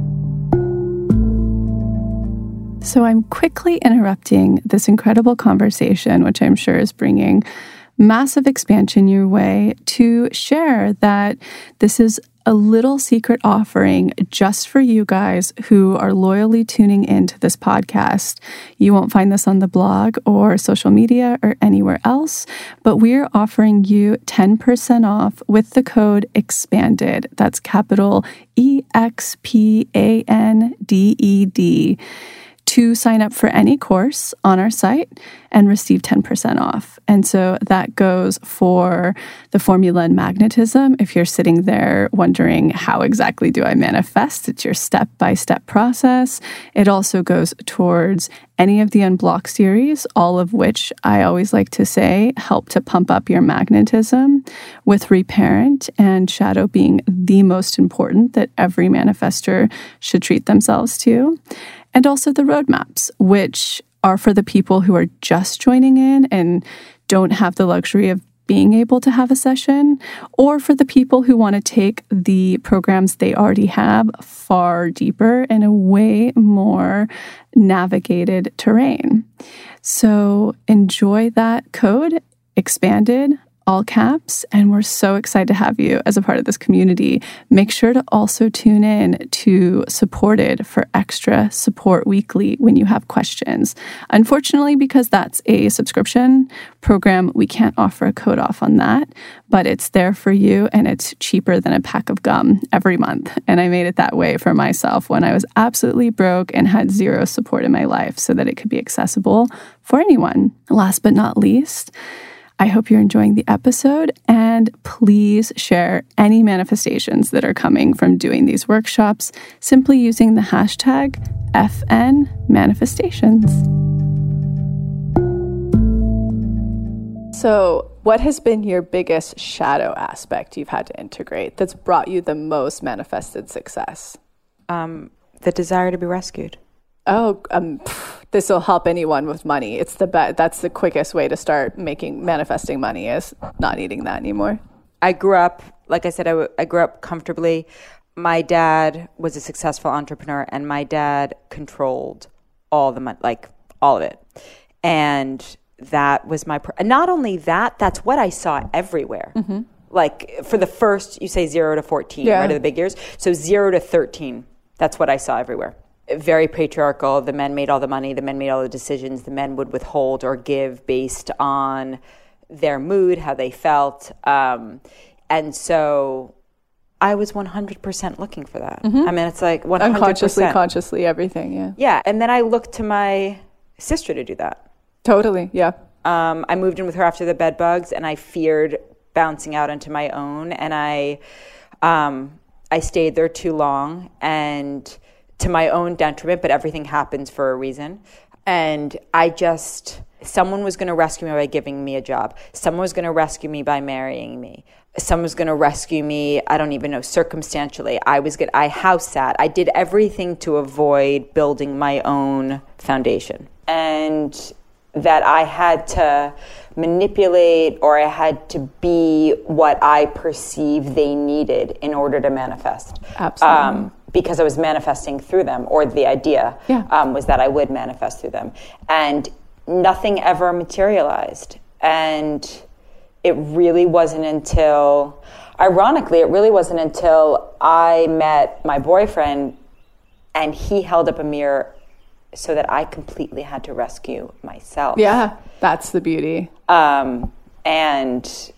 So I'm quickly interrupting this incredible conversation, which I'm sure is bringing massive expansion your way, to share that this is a little secret offering just for you guys who are loyally tuning into this podcast. You won't find this on the blog or social media or anywhere else, but we're offering you ten percent off with the code EXPANDED. That's capital E X P A N D E D. to sign up for any course on our site and receive ten percent off. And so that goes for the formula and magnetism. If you're sitting there wondering, how exactly do I manifest? It's your step-by-step process. It also goes towards any of the Unblock series, all of which I always like to say help to pump up your magnetism, with Reparent and Shadow being the most important that every manifestor should treat themselves to. And also the roadmaps, which are for the people who are just joining in and don't have the luxury of being able to have a session, or for the people who want to take the programs they already have far deeper in a way more navigated terrain. So enjoy that code, EXPANDED, all caps, and we're so excited to have you as a part of this community. Make sure to also tune in to Supported for extra support weekly when you have questions. Unfortunately, because that's a subscription program, we can't offer a code off on that, but it's there for you and it's cheaper than a pack of gum every month. And I made it that way for myself when I was absolutely broke and had zero support in my life, so that it could be accessible for anyone. Last but not least, I hope you're enjoying the episode, and please share any manifestations that are coming from doing these workshops simply using the hashtag F N Manifestations. So, what has been your biggest shadow aspect you've had to integrate that's brought you the most manifested success? Um, the desire to be rescued. Oh, um, this will help anyone with money. It's the be- That's the quickest way to start making manifesting money, is not needing that anymore. I grew up, like I said, I, w- I grew up comfortably. My dad was a successful entrepreneur, and my dad controlled all the money, like all of it. And that was my, pr- not only that, that's what I saw everywhere. Mm-hmm. Like for the first, you say zero to fourteen, yeah. right, of the big years. So zero to thirteen, that's what I saw everywhere. Very patriarchal. The men made all the money. The men made all the decisions. The men would withhold or give based on their mood, how they felt. Um, and so I was one hundred percent looking for that. Mm-hmm. I mean, it's like one hundred percent. Unconsciously, consciously, everything, yeah. Yeah, and then I looked to my sister to do that. Totally, yeah. Um, I moved in with her after the bed bugs, and I feared bouncing out into my own. And I, um, I stayed there too long, and to my own detriment, but everything happens for a reason. And I just, someone was going to rescue me by giving me a job. Someone was going to rescue me by marrying me. Someone was going to rescue me, I don't even know, circumstantially. I was good. I house sat. I did everything to avoid building my own foundation. And that I had to manipulate, or I had to be what I perceived they needed in order to manifest. Absolutely. Um, because I was manifesting through them, or the idea yeah. um, was that I would manifest through them. And nothing ever materialized. And it really wasn't until, ironically, it really wasn't until I met my boyfriend and he held up a mirror so that I completely had to rescue myself. Yeah, that's the beauty. Um, and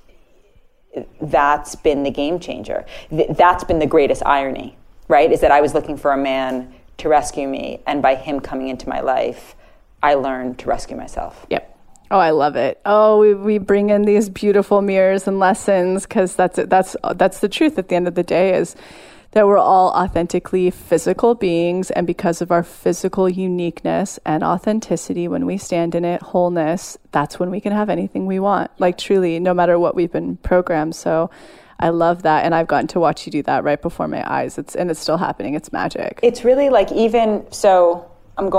that's been the game changer. Th- that's been the greatest irony. Right, is that I was looking for a man to rescue me, and by him coming into my life, I learned to rescue myself. Yep. Oh, I love it. Oh, we we bring in these beautiful mirrors and lessons, because that's that's that's the truth at the end of the day, is that we're all authentically physical beings, and because of our physical uniqueness and authenticity, when we stand in it, wholeness, that's when we can have anything we want. Like truly, no matter what we've been programmed. So I love that, and I've gotten to watch you do that right before my eyes. It's and it's still happening. It's magic. It's really like, even so I'm going to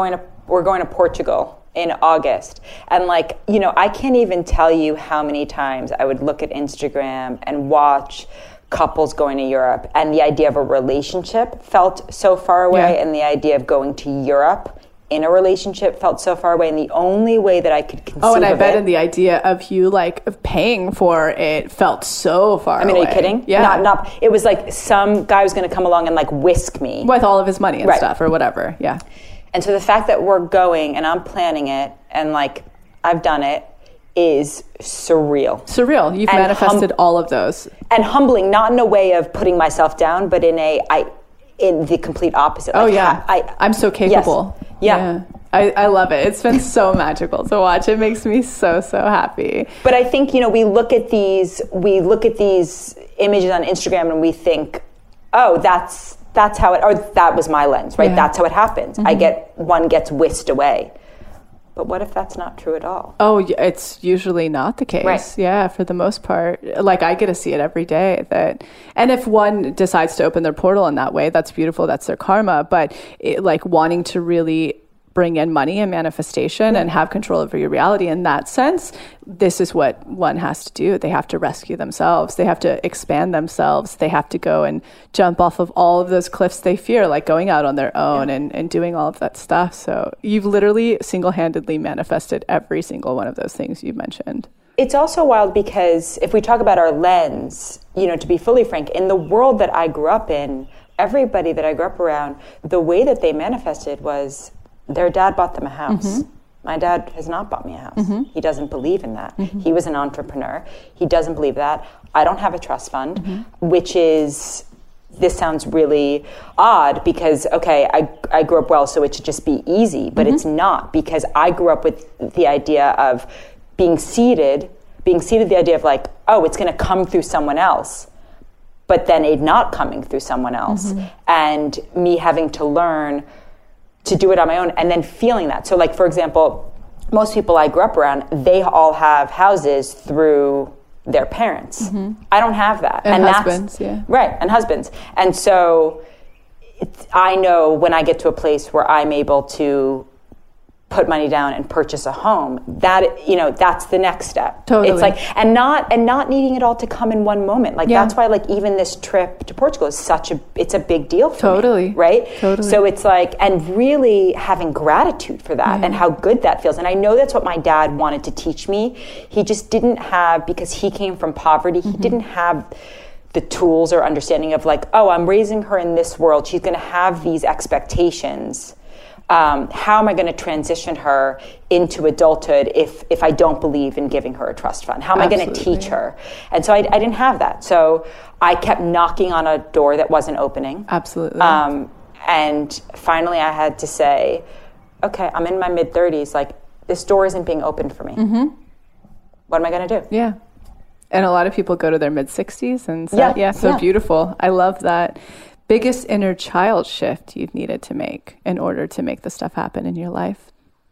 we're going to Portugal in August. And like, you know, I can't even tell you how many times I would look at Instagram and watch couples going to Europe, and the idea of a relationship felt so far away, yeah. and the idea of going to Europe in a relationship felt so far away, and the only way that I could conceive Oh, and I of bet it, in the idea of you like of paying for it felt so far away. I mean, away. Are you kidding? Yeah. Not, not, it was like some guy was going to come along and like whisk me. With all of his money and right. stuff or whatever, yeah. And so the fact that we're going and I'm planning it and like I've done it is surreal. Surreal. You've and manifested hum- all of those. And humbling, not in a way of putting myself down, but in a, I, in the complete opposite. Oh like, yeah. I, I, I'm so capable. Yes. Yeah. yeah. I, I love it. It's been so magical to watch. It makes me so, so happy. But I think, you know, we look at these, we look at these images on Instagram and we think, oh, that's, that's how it, or that was my lens, right? Yeah. That's how it happens. Mm-hmm. I get, one gets whisked away. But what if that's not true at all? Oh, it's usually not the case. Right. Yeah, for the most part. Like, I get to see it every day. That, and if one decides to open their portal in that way, that's beautiful. That's their karma. But it, like wanting to really bring in money and manifestation, yeah. and have control over your reality in that sense, this is what one has to do. They have to rescue themselves. They have to expand themselves. They have to go and jump off of all of those cliffs they fear, like going out on their own, yeah. and, and doing all of that stuff. So you've literally single-handedly manifested every single one of those things you mentioned. It's also wild because if we talk about our lens, you know, to be fully frank, in the world that I grew up in, everybody that I grew up around, the way that they manifested was their dad bought them a house. Mm-hmm. My dad has not bought me a house. Mm-hmm. He doesn't believe in that. Mm-hmm. He was an entrepreneur. He doesn't believe that. I don't have a trust fund, mm-hmm. which is, this sounds really odd because, okay, I, I grew up well, so it should just be easy, but mm-hmm. it's not, because I grew up with the idea of being seeded, being seeded the idea of like, oh, it's going to come through someone else, but then it not coming through someone else, mm-hmm. and me having to learn to do it on my own, and then feeling that. So like, for example, most people I grew up around, they all have houses through their parents. Mm-hmm. I don't have that. And, and husbands, that's, yeah. Right, and husbands. And so it's, I know when I get to a place where I'm able to put money down and purchase a home, that, you know, that's the next step. Totally. It's like, and not and not needing it all to come in one moment. Like, yeah. that's why, like, even this trip to Portugal is such a, it's a big deal for totally. me. Right? Totally. So it's like, and really having gratitude for that, yeah. and how good that feels. And I know that's what my dad wanted to teach me. He just didn't have, because he came from poverty, he mm-hmm. didn't have the tools or understanding of like, oh, I'm raising her in this world. She's going to have these expectations. Um, how am I going to transition her into adulthood if if I don't believe in giving her a trust fund? How am Absolutely. I going to teach her? And so I, I didn't have that. So I kept knocking on a door that wasn't opening. Absolutely. Um, and finally I had to say, okay, I'm in my mid-thirties. Like, this door isn't being opened for me. Mm-hmm. What am I going to do? Yeah. And a lot of people go to their mid-sixties and say, yeah, yeah, so yeah. beautiful. I love that. Biggest inner child shift you've needed to make in order to make the stuff happen in your life?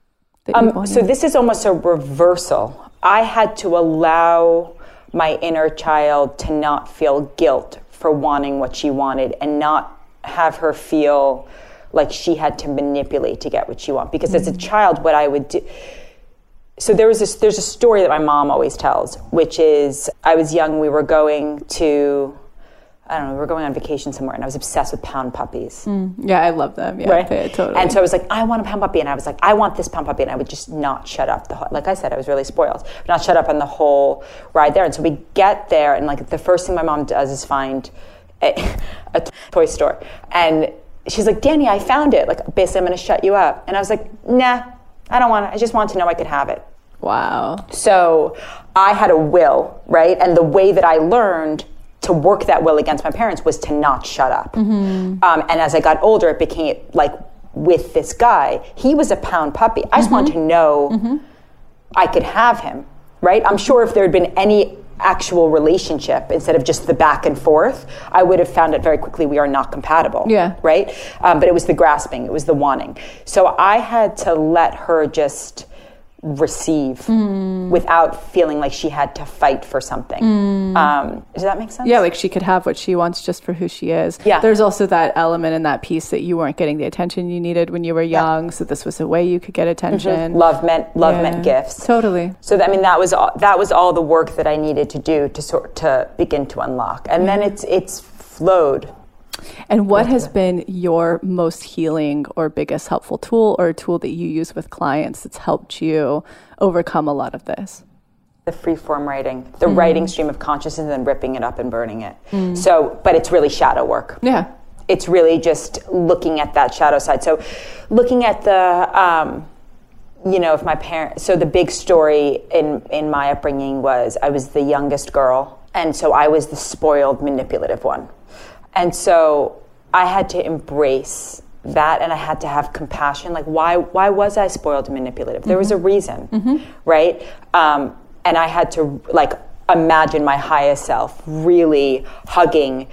Um, so this is almost a reversal. I had to allow my inner child to not feel guilt for wanting what she wanted, and not have her feel like she had to manipulate to get what she wanted. Because mm-hmm. as a child, what I would do... So there was this, there's a story that my mom always tells, which is, I was young, we were going to... I don't know, we were going on vacation somewhere, and I was obsessed with pound puppies. Mm, yeah, I love them. Yeah, right? Okay, totally. And so I was like, I want a pound puppy. And I was like, I want this pound puppy. And I would just not shut up. The whole, like I said, I was really spoiled. Not shut up on the whole ride there. And so we get there, and like the first thing my mom does is find a, a toy store. And she's like, Danny, I found it. Like, basically, I'm going to shut you up. And I was like, nah, I don't want it. I just want to know I could have it. Wow. So I had a will, right? And the way that I learned to work that will against my parents was to not shut up. Mm-hmm. Um, and as I got older, it became like, with this guy, he was a pound puppy. I just mm-hmm. wanted to know mm-hmm. I could have him, right? I'm sure if there had been any actual relationship instead of just the back and forth, I would have found it very quickly we are not compatible, yeah. right? Um, but it was the grasping, it was the wanting. So I had to let her just receive mm. without feeling like she had to fight for something. Mm. Um, does that make sense? Yeah, like she could have what she wants just for who she is. Yeah. There's also that element in that piece that you weren't getting the attention you needed when you were young, yeah. so this was a way you could get attention. Mm-hmm. Love meant love yeah. meant gifts. Totally. So that, I mean, that was all, that was all the work that I needed to do to sort to begin to unlock, and mm-hmm. then it's it's flowed. And what has been your most healing or biggest helpful tool, or a tool that you use with clients that's helped you overcome a lot of this? The free form writing, the mm. writing stream of consciousness and then ripping it up and burning it. Mm. So, but it's really shadow work. Yeah. It's really just looking at that shadow side. So looking at the, um, you know, if my parents, so the big story in, in my upbringing was I was the youngest girl. And so I was the spoiled, manipulative one. And so I had to embrace that, and I had to have compassion. Like, why why was I spoiled and manipulative? There mm-hmm. was a reason, mm-hmm. right? Um, and I had to, like, imagine my highest self really hugging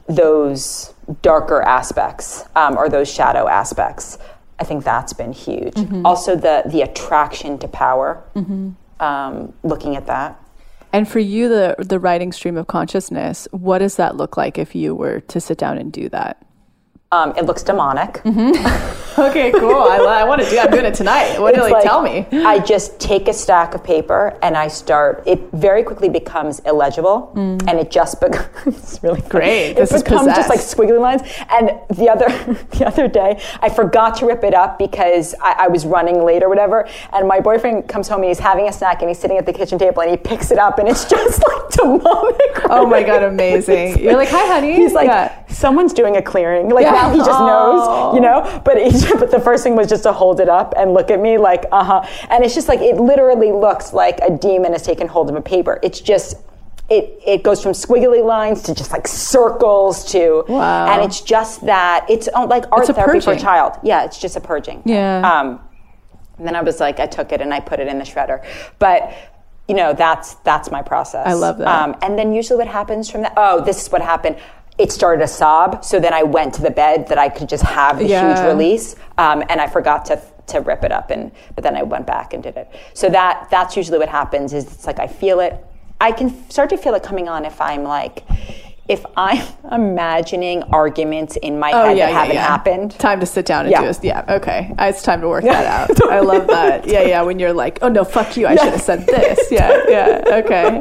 those darker aspects um, or those shadow aspects. I think that's been huge. Mm-hmm. Also, the, the attraction to power, mm-hmm. um, looking at that. And for you, the the writing stream of consciousness, what does that look like if you were to sit down and do that? Um, it looks demonic. Mm-hmm. Okay, cool. I, I want to do. I'm doing it tonight. What do you like, like? Tell me. I just take a stack of paper and I start. It very quickly becomes illegible, mm. and it just becomes it's really great. It this becomes is just like squiggly lines. And the other the other day, I forgot to rip it up because I, I was running late or whatever. And my boyfriend comes home and he's having a snack and he's sitting at the kitchen table and he picks it up and it's just like demonic. Right? Oh my god, amazing! You're like, hi, honey. He's like, yeah. someone's doing a clearing. Like yeah. now he just oh. knows, you know. But he, but the first thing was just to hold it up and look at me like, uh huh. And it's just like it literally looks like a demon has taken hold of a paper. It's just. It it goes from squiggly lines to just like circles to, wow. and it's just that it's like art it's therapy for a child. Yeah, it's just a purging. Yeah. Um, and then I was like, I took it and I put it in the shredder. But you know, that's that's my process. I love that. Um, and then usually what happens from that? Oh, this is what happened. It started a sob, so then I went to the bed that I could just have the yeah. huge release, um, and I forgot to to rip it up, and but then I went back and did it. So that that's usually what happens. Is it's like I feel it. I can start to feel it coming on if I'm like, if I'm imagining arguments in my oh, head yeah, that yeah, haven't yeah. happened. Time to sit down and yeah. do this. Yeah, okay. It's time to work that out. I love that. Yeah, yeah, when you're like, oh no, fuck you, I yeah. should have said this. Yeah, yeah, okay.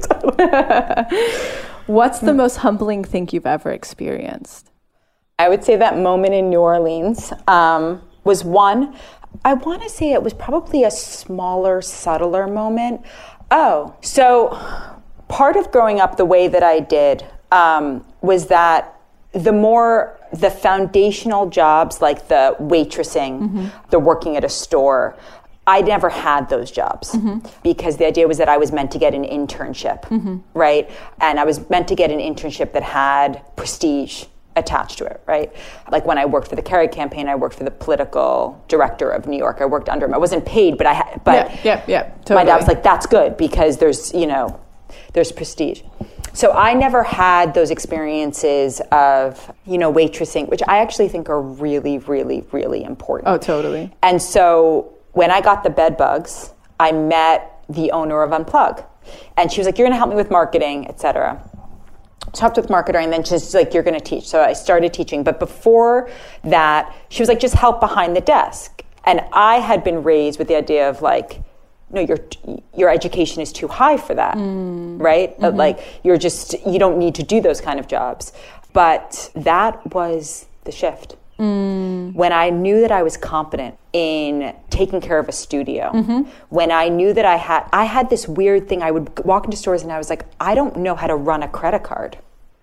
What's the most humbling thing you've ever experienced? I would say that moment in New Orleans um, was one. I want to say it was probably a smaller, subtler moment. Oh, so part of growing up the way that I did um, was that the more the foundational jobs like the waitressing, mm-hmm. the working at a store, I never had those jobs mm-hmm. because the idea was that I was meant to get an internship, mm-hmm. right? And I was meant to get an internship that had prestige attached to it, right? Like when I worked for the Kerry campaign, I worked for the political director of New York. I worked under him. I wasn't paid, but I had, but yeah, yeah, yeah, totally. My dad was like, that's good because there's, you know, there's prestige. So I never had those experiences of, you know, waitressing, which I actually think are really, really, really important. Oh, totally. And so when I got the bed bugs, I met the owner of Unplug, and she was like, you're going to help me with marketing, et cetera. So I helped with marketing, and then she's like, you're going to teach. So I started teaching. But before that, she was like, just help behind the desk. And I had been raised with the idea of like, no, your your education is too high for that, mm. right? Mm-hmm. Like, you're just, you don't need to do those kind of jobs. But that was the shift. Mm. When I knew that I was competent in taking care of a studio, mm-hmm. when I knew that I had, I had this weird thing. I would walk into stores and I was like, I don't know how to run a credit card.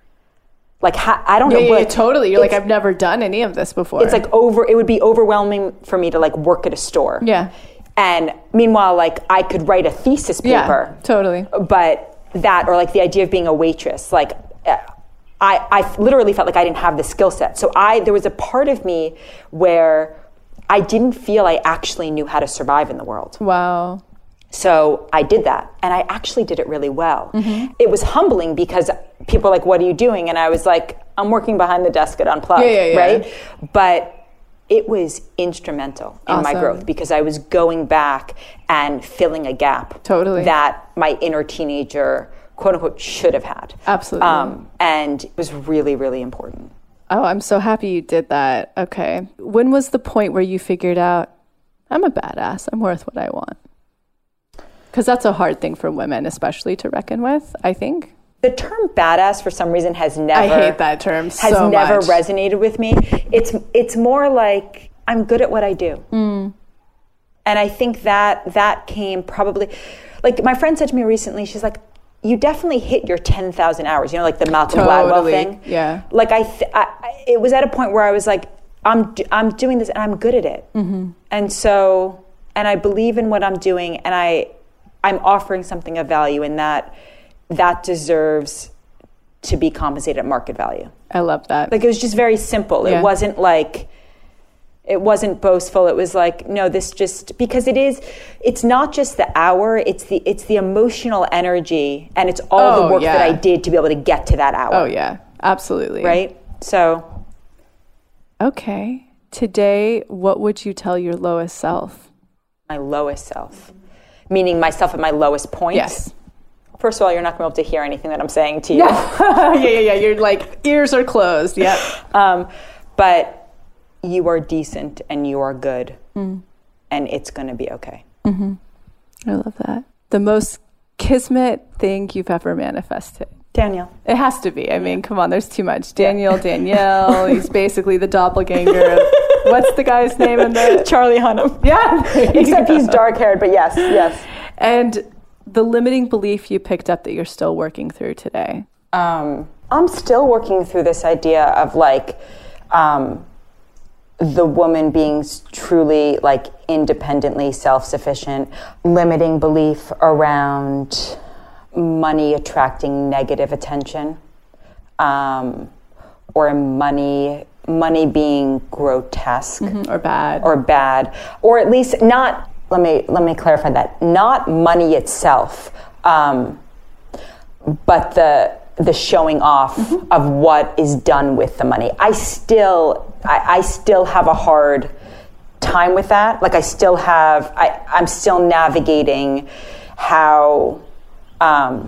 Like, ha- I don't yeah, know. Yeah, like, yeah, totally. You're like, I've never done any of this before. It's like over, it would be overwhelming for me to like work at a store. Yeah. And meanwhile, like I could write a thesis paper. Yeah, totally. But that, or like the idea of being a waitress, like, uh, I, I literally felt like I didn't have the skill set. So I there was a part of me where I didn't feel I actually knew how to survive in the world. Wow. So I did that, and I actually did it really well. Mm-hmm. It was humbling because people were like, what are you doing? And I was like, I'm working behind the desk at Unplugged, yeah, yeah, yeah. right? But it was instrumental in Awesome. my growth because I was going back and filling a gap Totally. that my inner teenager, quote unquote, should have had. Absolutely. Um, and it was really, really important. Oh, I'm so happy you did that. Okay. When was the point where you figured out, I'm a badass, I'm worth what I want? Because that's a hard thing for women, especially to reckon with, I think. The term badass, for some reason, has never... I hate that term so Has never much. resonated with me. It's it's more like, I'm good at what I do. Mm. And I think that that came probably... Like, my friend said to me recently, she's like, you definitely hit your ten thousand hours. You know, like the Malcolm Totally. Gladwell thing? Yeah. Like, I, th- I... It was at a point where I was like, I'm, I'm doing this and I'm good at it. Mm-hmm. And so... And I believe in what I'm doing, and I... I'm offering something of value, and that that deserves to be compensated at market value. I love that. Like, it was just very simple. Yeah. It wasn't like, it wasn't boastful. It was like, no, this just, because it is, it's not just the hour, it's the it's the emotional energy, and it's all Oh, the work yeah. that I did to be able to get to that hour. Oh, yeah, absolutely. Right? So. Okay. Today, what would you tell your lowest self? My lowest self. Meaning myself at my lowest point. Yes. First of all, you're not going to be able to hear anything that I'm saying to you. yeah, yeah, yeah. You're like, ears are closed. Yep. Um, but you are decent and you are good. Mm. And it's going to be okay. Mm-hmm. I love that. The most kismet thing you've ever manifested. Daniel. It has to be. I mean, come on, there's too much. Daniel, Danielle, he's basically the doppelganger of, what's the guy's name in the... Charlie Hunnam. Yeah. Except he's dark-haired, but yes, yes. And the limiting belief you picked up that you're still working through today. Um, I'm still working through this idea of like um, the woman being truly like independently self-sufficient, limiting belief around money attracting negative attention, um, or money money being grotesque Mm-hmm. Or bad. or bad, or at least not. Let me let me clarify that. Not money itself, um, but the the showing off mm-hmm. of what is done with the money. I still I, I still have a hard time with that. Like I still have I, I'm still navigating how um,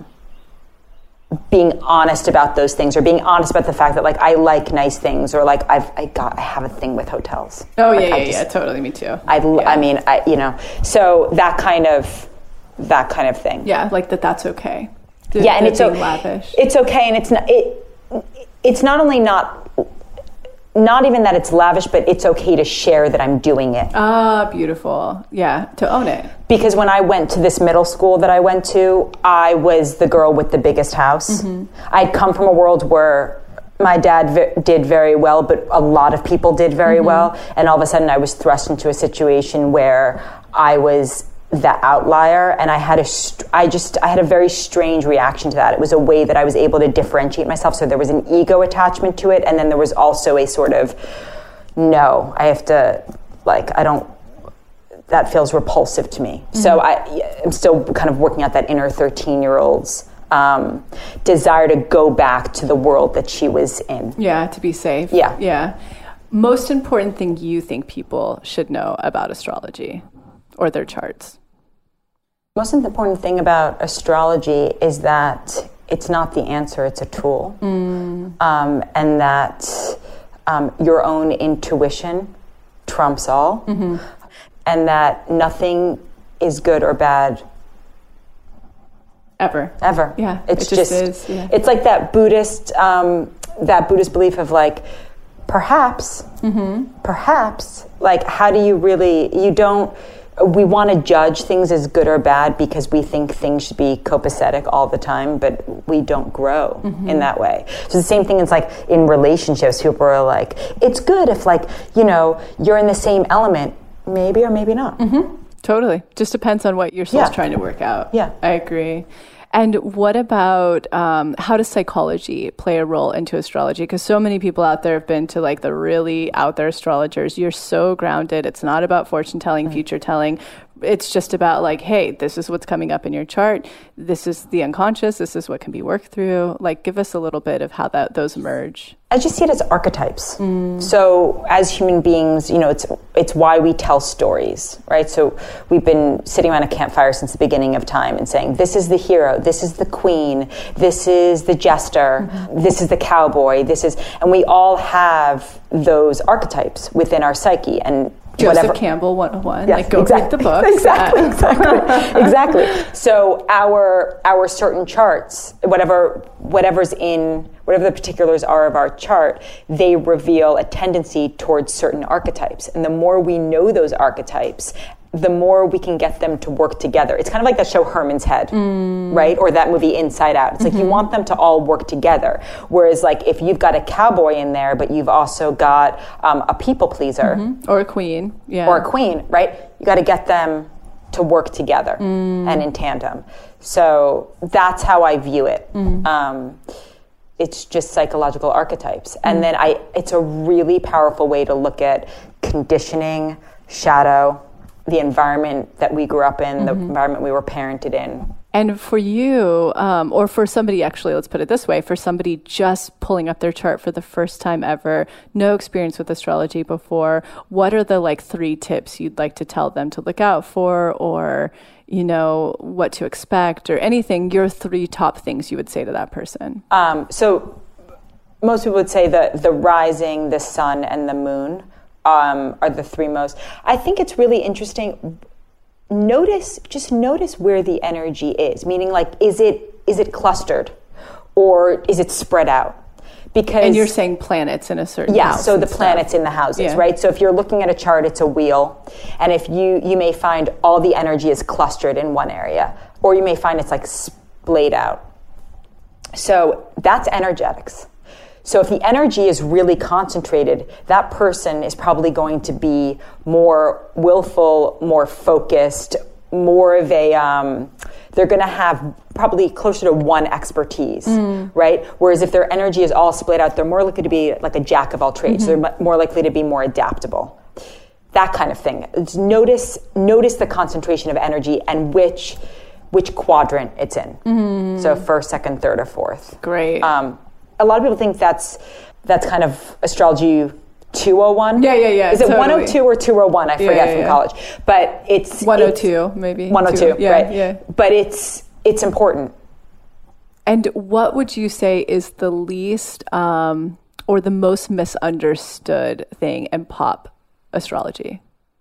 being honest about those things, or being honest about the fact that like I like nice things, or like I've I got I have a thing with hotels. Oh like, yeah, I yeah, just, yeah, totally. Me too. I yeah. I mean I you know so that kind of that kind of thing. Yeah, like that. That's okay. The, yeah, and the it's being okay. lavish. It's okay, and it's not it. It's not only not. Not even that it's lavish, but it's okay to share that I'm doing it. Ah, beautiful. Yeah, to own it. Because when I went to this middle school that I went to, I was the girl with the biggest house. Mm-hmm. I'd come from a world where my dad v- did very well, but a lot of people did very mm-hmm. well. And all of a sudden I was thrust into a situation where I was the outlier, and I had a, st- I just, I had a very strange reaction to that. It was a way that I was able to differentiate myself. So there was an ego attachment to it, and then there was also a sort of, no, I have to, like, I don't, that feels repulsive to me. Mm-hmm. So I, I'm still kind of working out that inner thirteen-year-old's um, desire to go back to the world that she was in. Yeah, to be safe. Yeah. Yeah. Most important thing you think people should know about astrology or their charts? Most important thing about astrology is that it's not the answer, it's a tool. Mm. Um, and that um, your own intuition trumps all. Mm-hmm. And that nothing is good or bad Ever. Ever. Yeah. It's it just, just, is. Yeah. It's like that Buddhist, um, that Buddhist belief of like, perhaps, mm-hmm. perhaps, like, how do you really, you don't, we want to judge things as good or bad because we think things should be copacetic all the time, but we don't grow mm-hmm. in that way. So the same thing is like in relationships, people are like, it's good if like, you know, you're in the same element, maybe or maybe not. Mm-hmm. Totally. Just depends on what your soul's Yeah. trying to work out. Yeah. I agree. And what about, um, how does psychology play a role into astrology? Because so many people out there have been to like the really out there astrologers. You're so grounded. It's not about fortune telling, mm-hmm. future telling. It's just about like, hey, this is what's coming up in your chart. This is the unconscious. This is what can be worked through. Like, give us a little bit of how that those merge. I just see it as archetypes. Mm. So as human beings, you know, it's it's why we tell stories, right? So we've been sitting around a campfire since the beginning of time and saying, this is the hero, this is the queen, this is the jester, mm-hmm. this is the cowboy, this is, and we all have those archetypes within our psyche. And Joseph whatever. Campbell one oh one, yes, like go exactly. read the books. Exactly, exactly, exactly. So our our certain charts, whatever whatever's in, whatever the particulars are of our chart, they reveal a tendency towards certain archetypes. And the more we know those archetypes, the more we can get them to work together. It's kind of like that show Herman's Head, mm. right? Or that movie Inside Out. It's mm-hmm. like you want them to all work together. Whereas like if you've got a cowboy in there, but you've also got um, a people pleaser. Mm-hmm. Or a queen. Yeah. Or a queen, right? You got to get them to work together mm. and in tandem. So that's how I view it. Mm. Um, it's just psychological archetypes. And mm. then I, it's a really powerful way to look at conditioning, shadow, the environment that we grew up in, mm-hmm. the environment we were parented in. And for you, um, or for somebody, actually, let's put it this way, for somebody just pulling up their chart for the first time ever, no experience with astrology before, what are the like three tips you'd like to tell them to look out for, or, you know, what to expect, or anything, your three top things you would say to that person? Um, so most people would say that the rising, the sun, and the moon Um, are the three most. I think it's really interesting. Notice, just notice where the energy is. Meaning, like, is it is it clustered, or is it spread out? Because and you're saying planets in a certain yeah. house So the stuff. planets in the houses, yeah. right? So if you're looking at a chart, it's a wheel, and if you you may find all the energy is clustered in one area, or you may find it's like splayed out. So that's energetics. So if the energy is really concentrated, that person is probably going to be more willful, more focused, more of a, um, they're going to have probably closer to one expertise, mm. right? Whereas if their energy is all split out, they're more likely to be like a jack of all trades. Mm-hmm. So they're more likely to be more adaptable. That kind of thing. It's notice notice the concentration of energy and which which quadrant it's in. Mm. So first, second, third, or fourth. Great. Um, A lot of people think that's that's kind of astrology two oh one. Yeah, yeah, yeah. Is it totally. one oh two or two oh one? I forget yeah, yeah, from yeah. college. But it's one oh two, it's, maybe. one oh two, yeah, right? Yeah. But it's it's important. And what would you say is the least um, or the most misunderstood thing in pop astrology?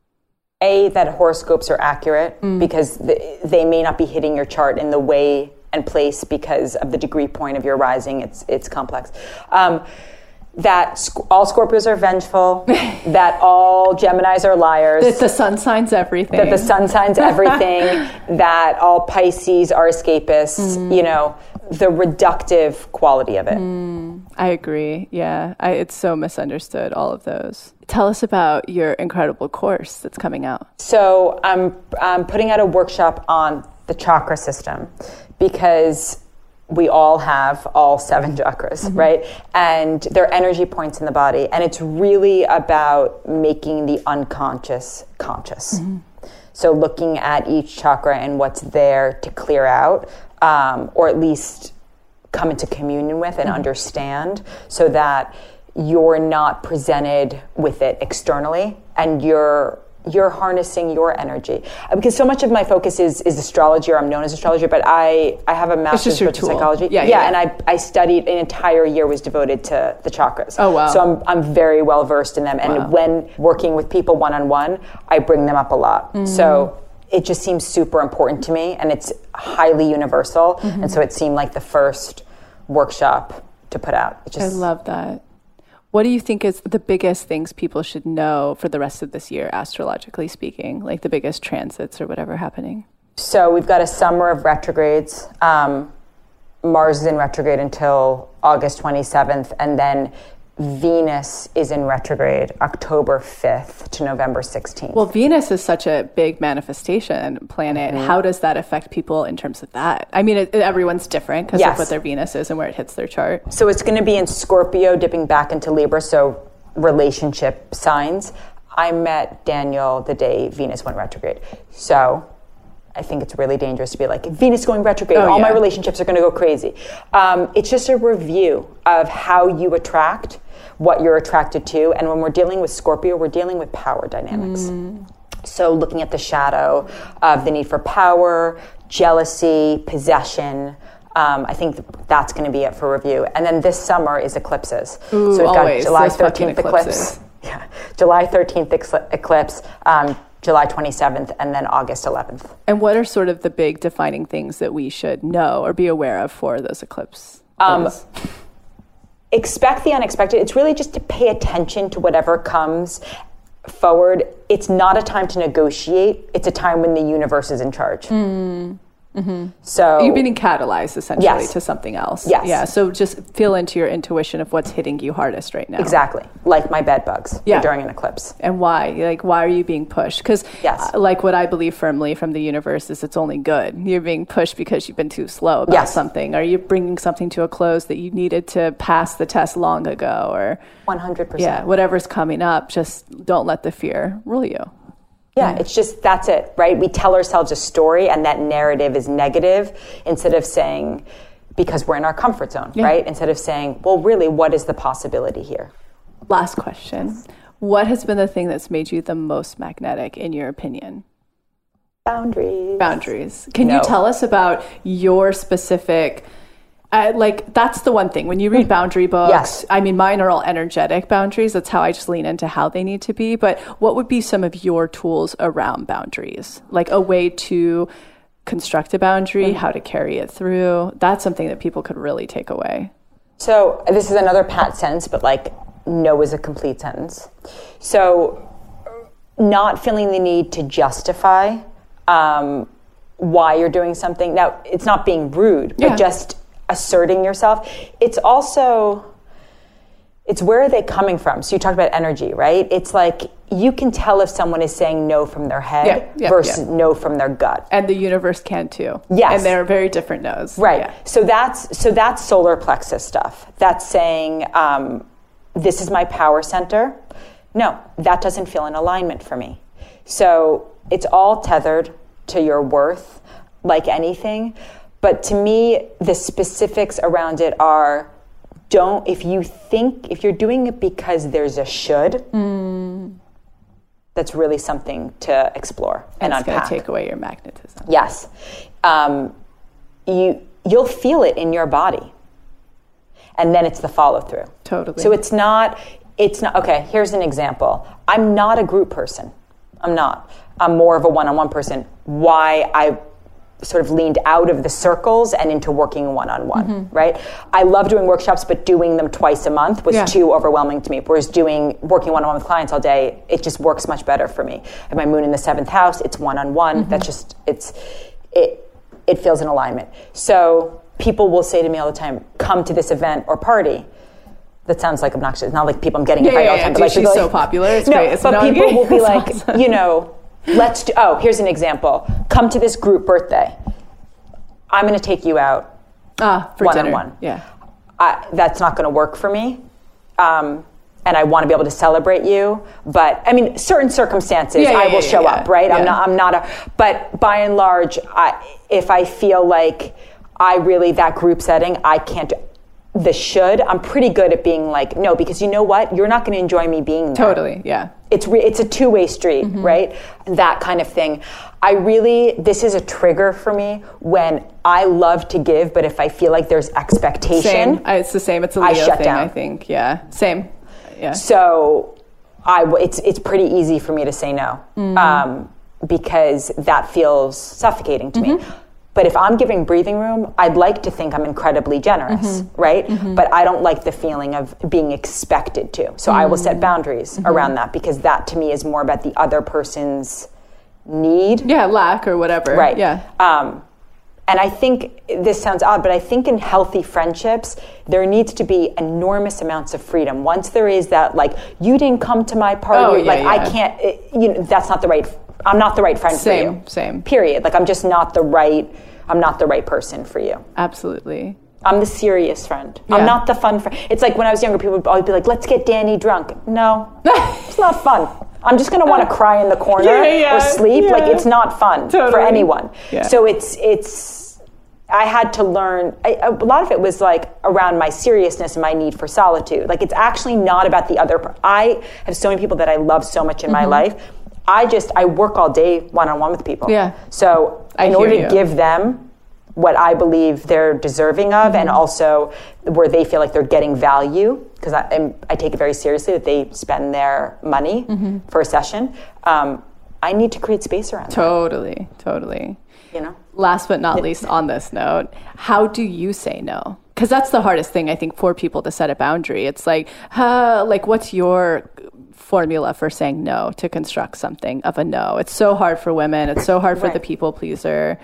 A, that horoscopes are accurate mm. because th- they may not be hitting your chart in the way and place because of the degree point of your rising. It's it's complex. Um, that sc- all Scorpios are vengeful, that all Geminis are liars. That the sun signs everything. That the sun signs everything, that all Pisces are escapists, mm. you know, the reductive quality of it. Mm, I agree, yeah. I, it's so misunderstood, all of those. Tell us about your incredible course that's coming out. So I'm, I'm putting out a workshop on the chakra system, because we all have all seven chakras, mm-hmm. right? And they're energy points in the body. And it's really about making the unconscious conscious. Mm-hmm. So looking at each chakra and what's there to clear out, um, or at least come into communion with and mm-hmm. understand, so that you're not presented with it externally and you're you're harnessing your energy. Because so much of my focus is is astrology, or I'm known as astrologer, but I, I have a master's in psychology. Yeah, yeah, yeah, and I, I studied, an entire year was devoted to the chakras. Oh, wow. So I'm I'm very well versed in them. And wow. when working with people one-on-one, I bring them up a lot. Mm-hmm. So it just seems super important to me, and it's highly universal. Mm-hmm. And so it seemed like the first workshop to put out. It just, I love that. What do you think is the biggest things people should know for the rest of this year, astrologically speaking, like the biggest transits or whatever happening? So we've got a summer of retrogrades. Um, Mars is in retrograde until August twenty-seventh, and then Venus is in retrograde October fifth to November sixteenth. Well, Venus is such a big manifestation planet. Mm-hmm. How does that affect people in terms of that? I mean, it, everyone's different because yes. of what their Venus is and where it hits their chart. So it's going to be in Scorpio, dipping back into Libra, so relationship signs. I met Daniel the day Venus went retrograde. So I think it's really dangerous to be like, Venus going retrograde, oh, all yeah. my relationships are going to go crazy. Um, it's just a review of how you attract what you're attracted to. And when we're dealing with Scorpio, we're dealing with power dynamics. Mm. So looking at the shadow of the need for power, jealousy, possession, um, I think that's going to be it for review. And then this summer is eclipses. Ooh, so we've always. got July thirteenth eclipse. Yeah, July thirteenth eclipse. Um, July twenty-seventh, and then August eleventh. And what are sort of the big defining things that we should know or be aware of for those eclipses? Um, expect the unexpected. It's really just to pay attention to whatever comes forward. It's not a time to negotiate. It's a time when the universe is in charge. Mm. Mm-hmm. So you're being catalyzed essentially yes. to something else. Yes. Yeah. So just feel into your intuition of what's hitting you hardest right now. Exactly. Like my bed bugs yeah. during an eclipse. And why? Like, why are you being pushed? Because yes. uh, like what I believe firmly from the universe is it's only good. You're being pushed because you've been too slow about yes. something. Are you bringing something to a close that you needed to pass the test long ago? Or one hundred percent. Yeah. Whatever's coming up, just don't let the fear rule you. Yeah, yeah, it's just, that's it, right? We tell ourselves a story and that narrative is negative instead of saying, because we're in our comfort zone, yeah. right? Instead of saying, well, really, what is the possibility here? Last question. What has been the thing that's made you the most magnetic, in your opinion? Boundaries. Boundaries. Can no. you tell us about your specific... Uh, like, that's the one thing. When you read boundary books, yes. I mean, mine are all energetic boundaries. That's how I just lean into how they need to be. But what would be some of your tools around boundaries? Like a way to construct a boundary, mm-hmm. how to carry it through. That's something that people could really take away. So this is another pat sentence, but like, no is a complete sentence. So not feeling the need to justify um, why you're doing something. Now, it's not being rude, but yeah. just... asserting yourself. It's also, it's where are they coming from? So you talked about energy, right? It's like you can tell if someone is saying no from their head yeah, yeah, versus yeah. no from their gut. And the universe can too. Yes. And they're very different no's. Right. Yeah. So that's so that's solar plexus stuff. That's saying, um, this is my power center. No, that doesn't feel in alignment for me. So it's all tethered to your worth, like anything. But to me, the specifics around it are, don't, if you think, if you're doing it because there's a should, mm. that's really something to explore and, and it's unpack. It's going to take away your magnetism. Yes. Um, you, you'll feel it in your body. And then it's the follow through. Totally. So it's not, it's not, okay, here's an example. I'm not a group person. I'm not. I'm more of a one-on-one person. Why I sort of leaned out of the circles and into working one-on-one, mm-hmm. right? I love doing workshops, but doing them twice a month was yeah. too overwhelming to me. Whereas doing, working one-on-one with clients all day, it just works much better for me. I have my moon in the seventh house, it's one-on-one. Mm-hmm. That's just, it's, it, it feels in alignment. So people will say to me all the time, come to this event or party. That sounds like obnoxious. It's not like people I'm getting yeah, invited yeah, all the time. Yeah, but like, she's like, so popular. It's no, great. It's but people will be like, awesome. you know, let's do, oh, here's an example. Come to this group birthday. I'm going to take you out ah, for one-on-one. Dinner. Yeah. I, that's not going to work for me. Um, and I want to be able to celebrate you. But, I mean, certain circumstances, yeah, yeah, I will yeah, show yeah, up, right? Yeah. I'm not, I'm not a, but by and large, I, if I feel like I really, that group setting, I can't do the should, I'm pretty good at being like, no, because you know what? You're not going to enjoy me being there. Totally, yeah. It's re- it's a two-way street, mm-hmm. right? That kind of thing. I really, this is a trigger for me when I love to give, but if I feel like there's expectation. Same. I, it's the same. It's a Leo I shut thing, down. I think. Yeah, same. Yeah. So I, it's, it's pretty easy for me to say no mm. um, because that feels suffocating to mm-hmm. me. But if I'm giving breathing room, I'd like to think I'm incredibly generous, mm-hmm. right? Mm-hmm. But I don't like the feeling of being expected to. So mm-hmm. I will set boundaries mm-hmm. around that because that to me is more about the other person's need. Yeah, lack or whatever. Right. Yeah. Um, and I think, this sounds odd, but I think in healthy friendships, there needs to be enormous amounts of freedom. Once there is that, like, you didn't come to my party, oh, yeah, like, yeah. I can't, it, you know, that's not the right, I'm not the right friend same, for you. Same, same. Period. Like, I'm just not the right, I'm not the right person for you. Absolutely. I'm the serious friend. Yeah. I'm not the fun friend. It's like when I was younger, people would always be like, let's get Danny drunk. No, it's not fun. I'm just going to want to cry in the corner yeah, yeah, or sleep. yeah. Like, it's not fun Totally. for anyone. Yeah. So it's, it's, I had to learn, I, a lot of it was like around my seriousness and my need for solitude. Like, it's actually not about the other. I have so many people that I love so much in mm-hmm. my life. I just, I work all day one-on-one with people. Yeah. So I in order you. to give them what I believe they're deserving of, mm-hmm. and also where they feel like they're getting value, because I, I'm, I take it very seriously that they spend their money mm-hmm. for a session. Um, I need to create space around Totally, that. totally. You know? Last but not least on this note, how do you say no? Because that's the hardest thing, I think, for people to set a boundary. It's like, uh, like, what's your formula for saying no to construct something of a no? It's so hard for women. It's so hard for right. the people pleaser.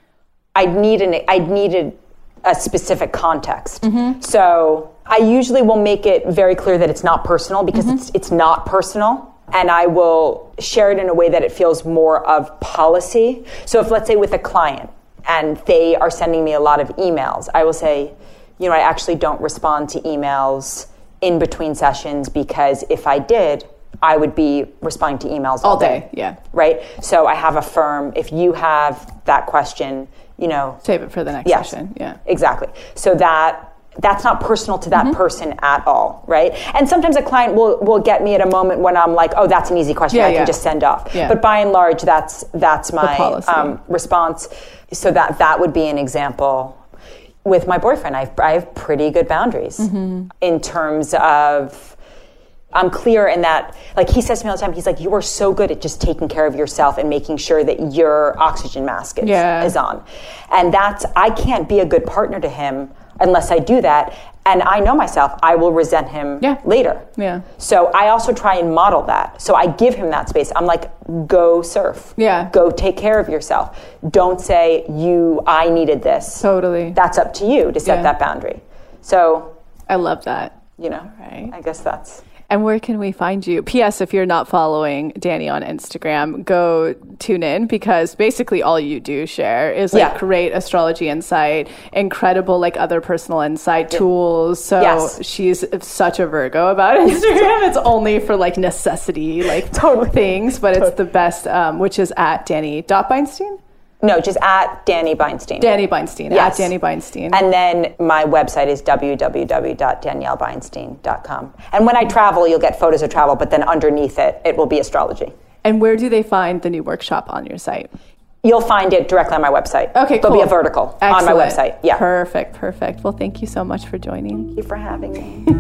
I'd need an I'd needed a specific context. Mm-hmm. So I usually will make it very clear that it's not personal, because mm-hmm. it's it's not personal, and I will share it in a way that it feels more of policy. So if, let's say, with a client and they are sending me a lot of emails, I will say, you know, I actually don't respond to emails in between sessions, because if I did, I would be responding to emails all, all day. day. Yeah. Right? So I have a firm, if you have that question, you know, save it for the next yes, session. Yeah. Exactly. So that that's not personal to that mm-hmm. person at all, right? And sometimes a client will will get me at a moment when I'm like, oh, that's an easy question. Yeah, I yeah. can just send off. Yeah. But by and large, that's that's my um, response. So that that would be an example. With my boyfriend, I have, I have pretty good boundaries mm-hmm. in terms of, I'm clear in that, like, he says to me all the time, he's like, you are so good at just taking care of yourself and making sure that your oxygen mask is, yeah. is on. And that's, I can't be a good partner to him unless I do that. And I know myself, I will resent him yeah. later. Yeah. So I also try and model that. So I give him that space. I'm like, go surf. Yeah. Go take care of yourself. Don't say, you, I needed this. Totally. That's up to you to set yeah. that boundary. So. I love that. You know, right. I guess that's. And where can we find you? P S. If you're not following Danny on Instagram, go tune in, because basically all you do share is like yeah. great astrology insight, incredible like other personal insight yeah. tools. So yes. she's such a Virgo about Instagram. It's only for like necessity, like totally. things, but totally. it's the best, um, which is at Danny Beinstein. No, just at Danny Beinstein. Danny Beinstein, yes. at Danny Beinstein. And then my website is w w w dot danielle beinstein dot com. And when I travel, you'll get photos of travel, but then underneath it, it will be astrology. And where do they find the new workshop on your site? You'll find it directly on my website. Okay, cool. There'll be a vertical Excellent. on my website. Yeah. Perfect, perfect. Well, thank you so much for joining. Thank you for having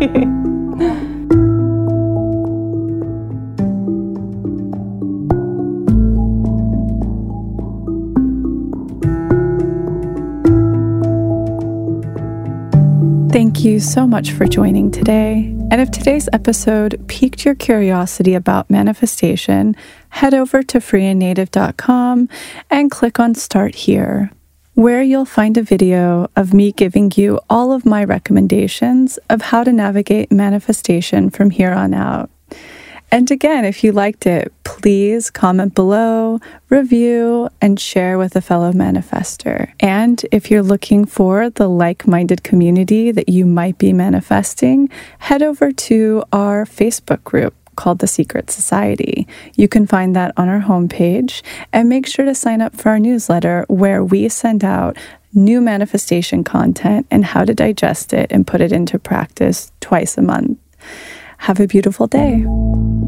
me. Thank you so much for joining today. And if today's episode piqued your curiosity about manifestation, head over to free and native dot com and click on Start Here, where you'll find a video of me giving you all of my recommendations of how to navigate manifestation from here on out. And again, if you liked it, please comment below, review, and share with a fellow manifester. And if you're looking for the like-minded community that you might be manifesting, head over to our Facebook group called The Secret Society. You can find that on our homepage, and make sure to sign up for our newsletter, where we send out new manifestation content and how to digest it and put it into practice twice a month. Have a beautiful day.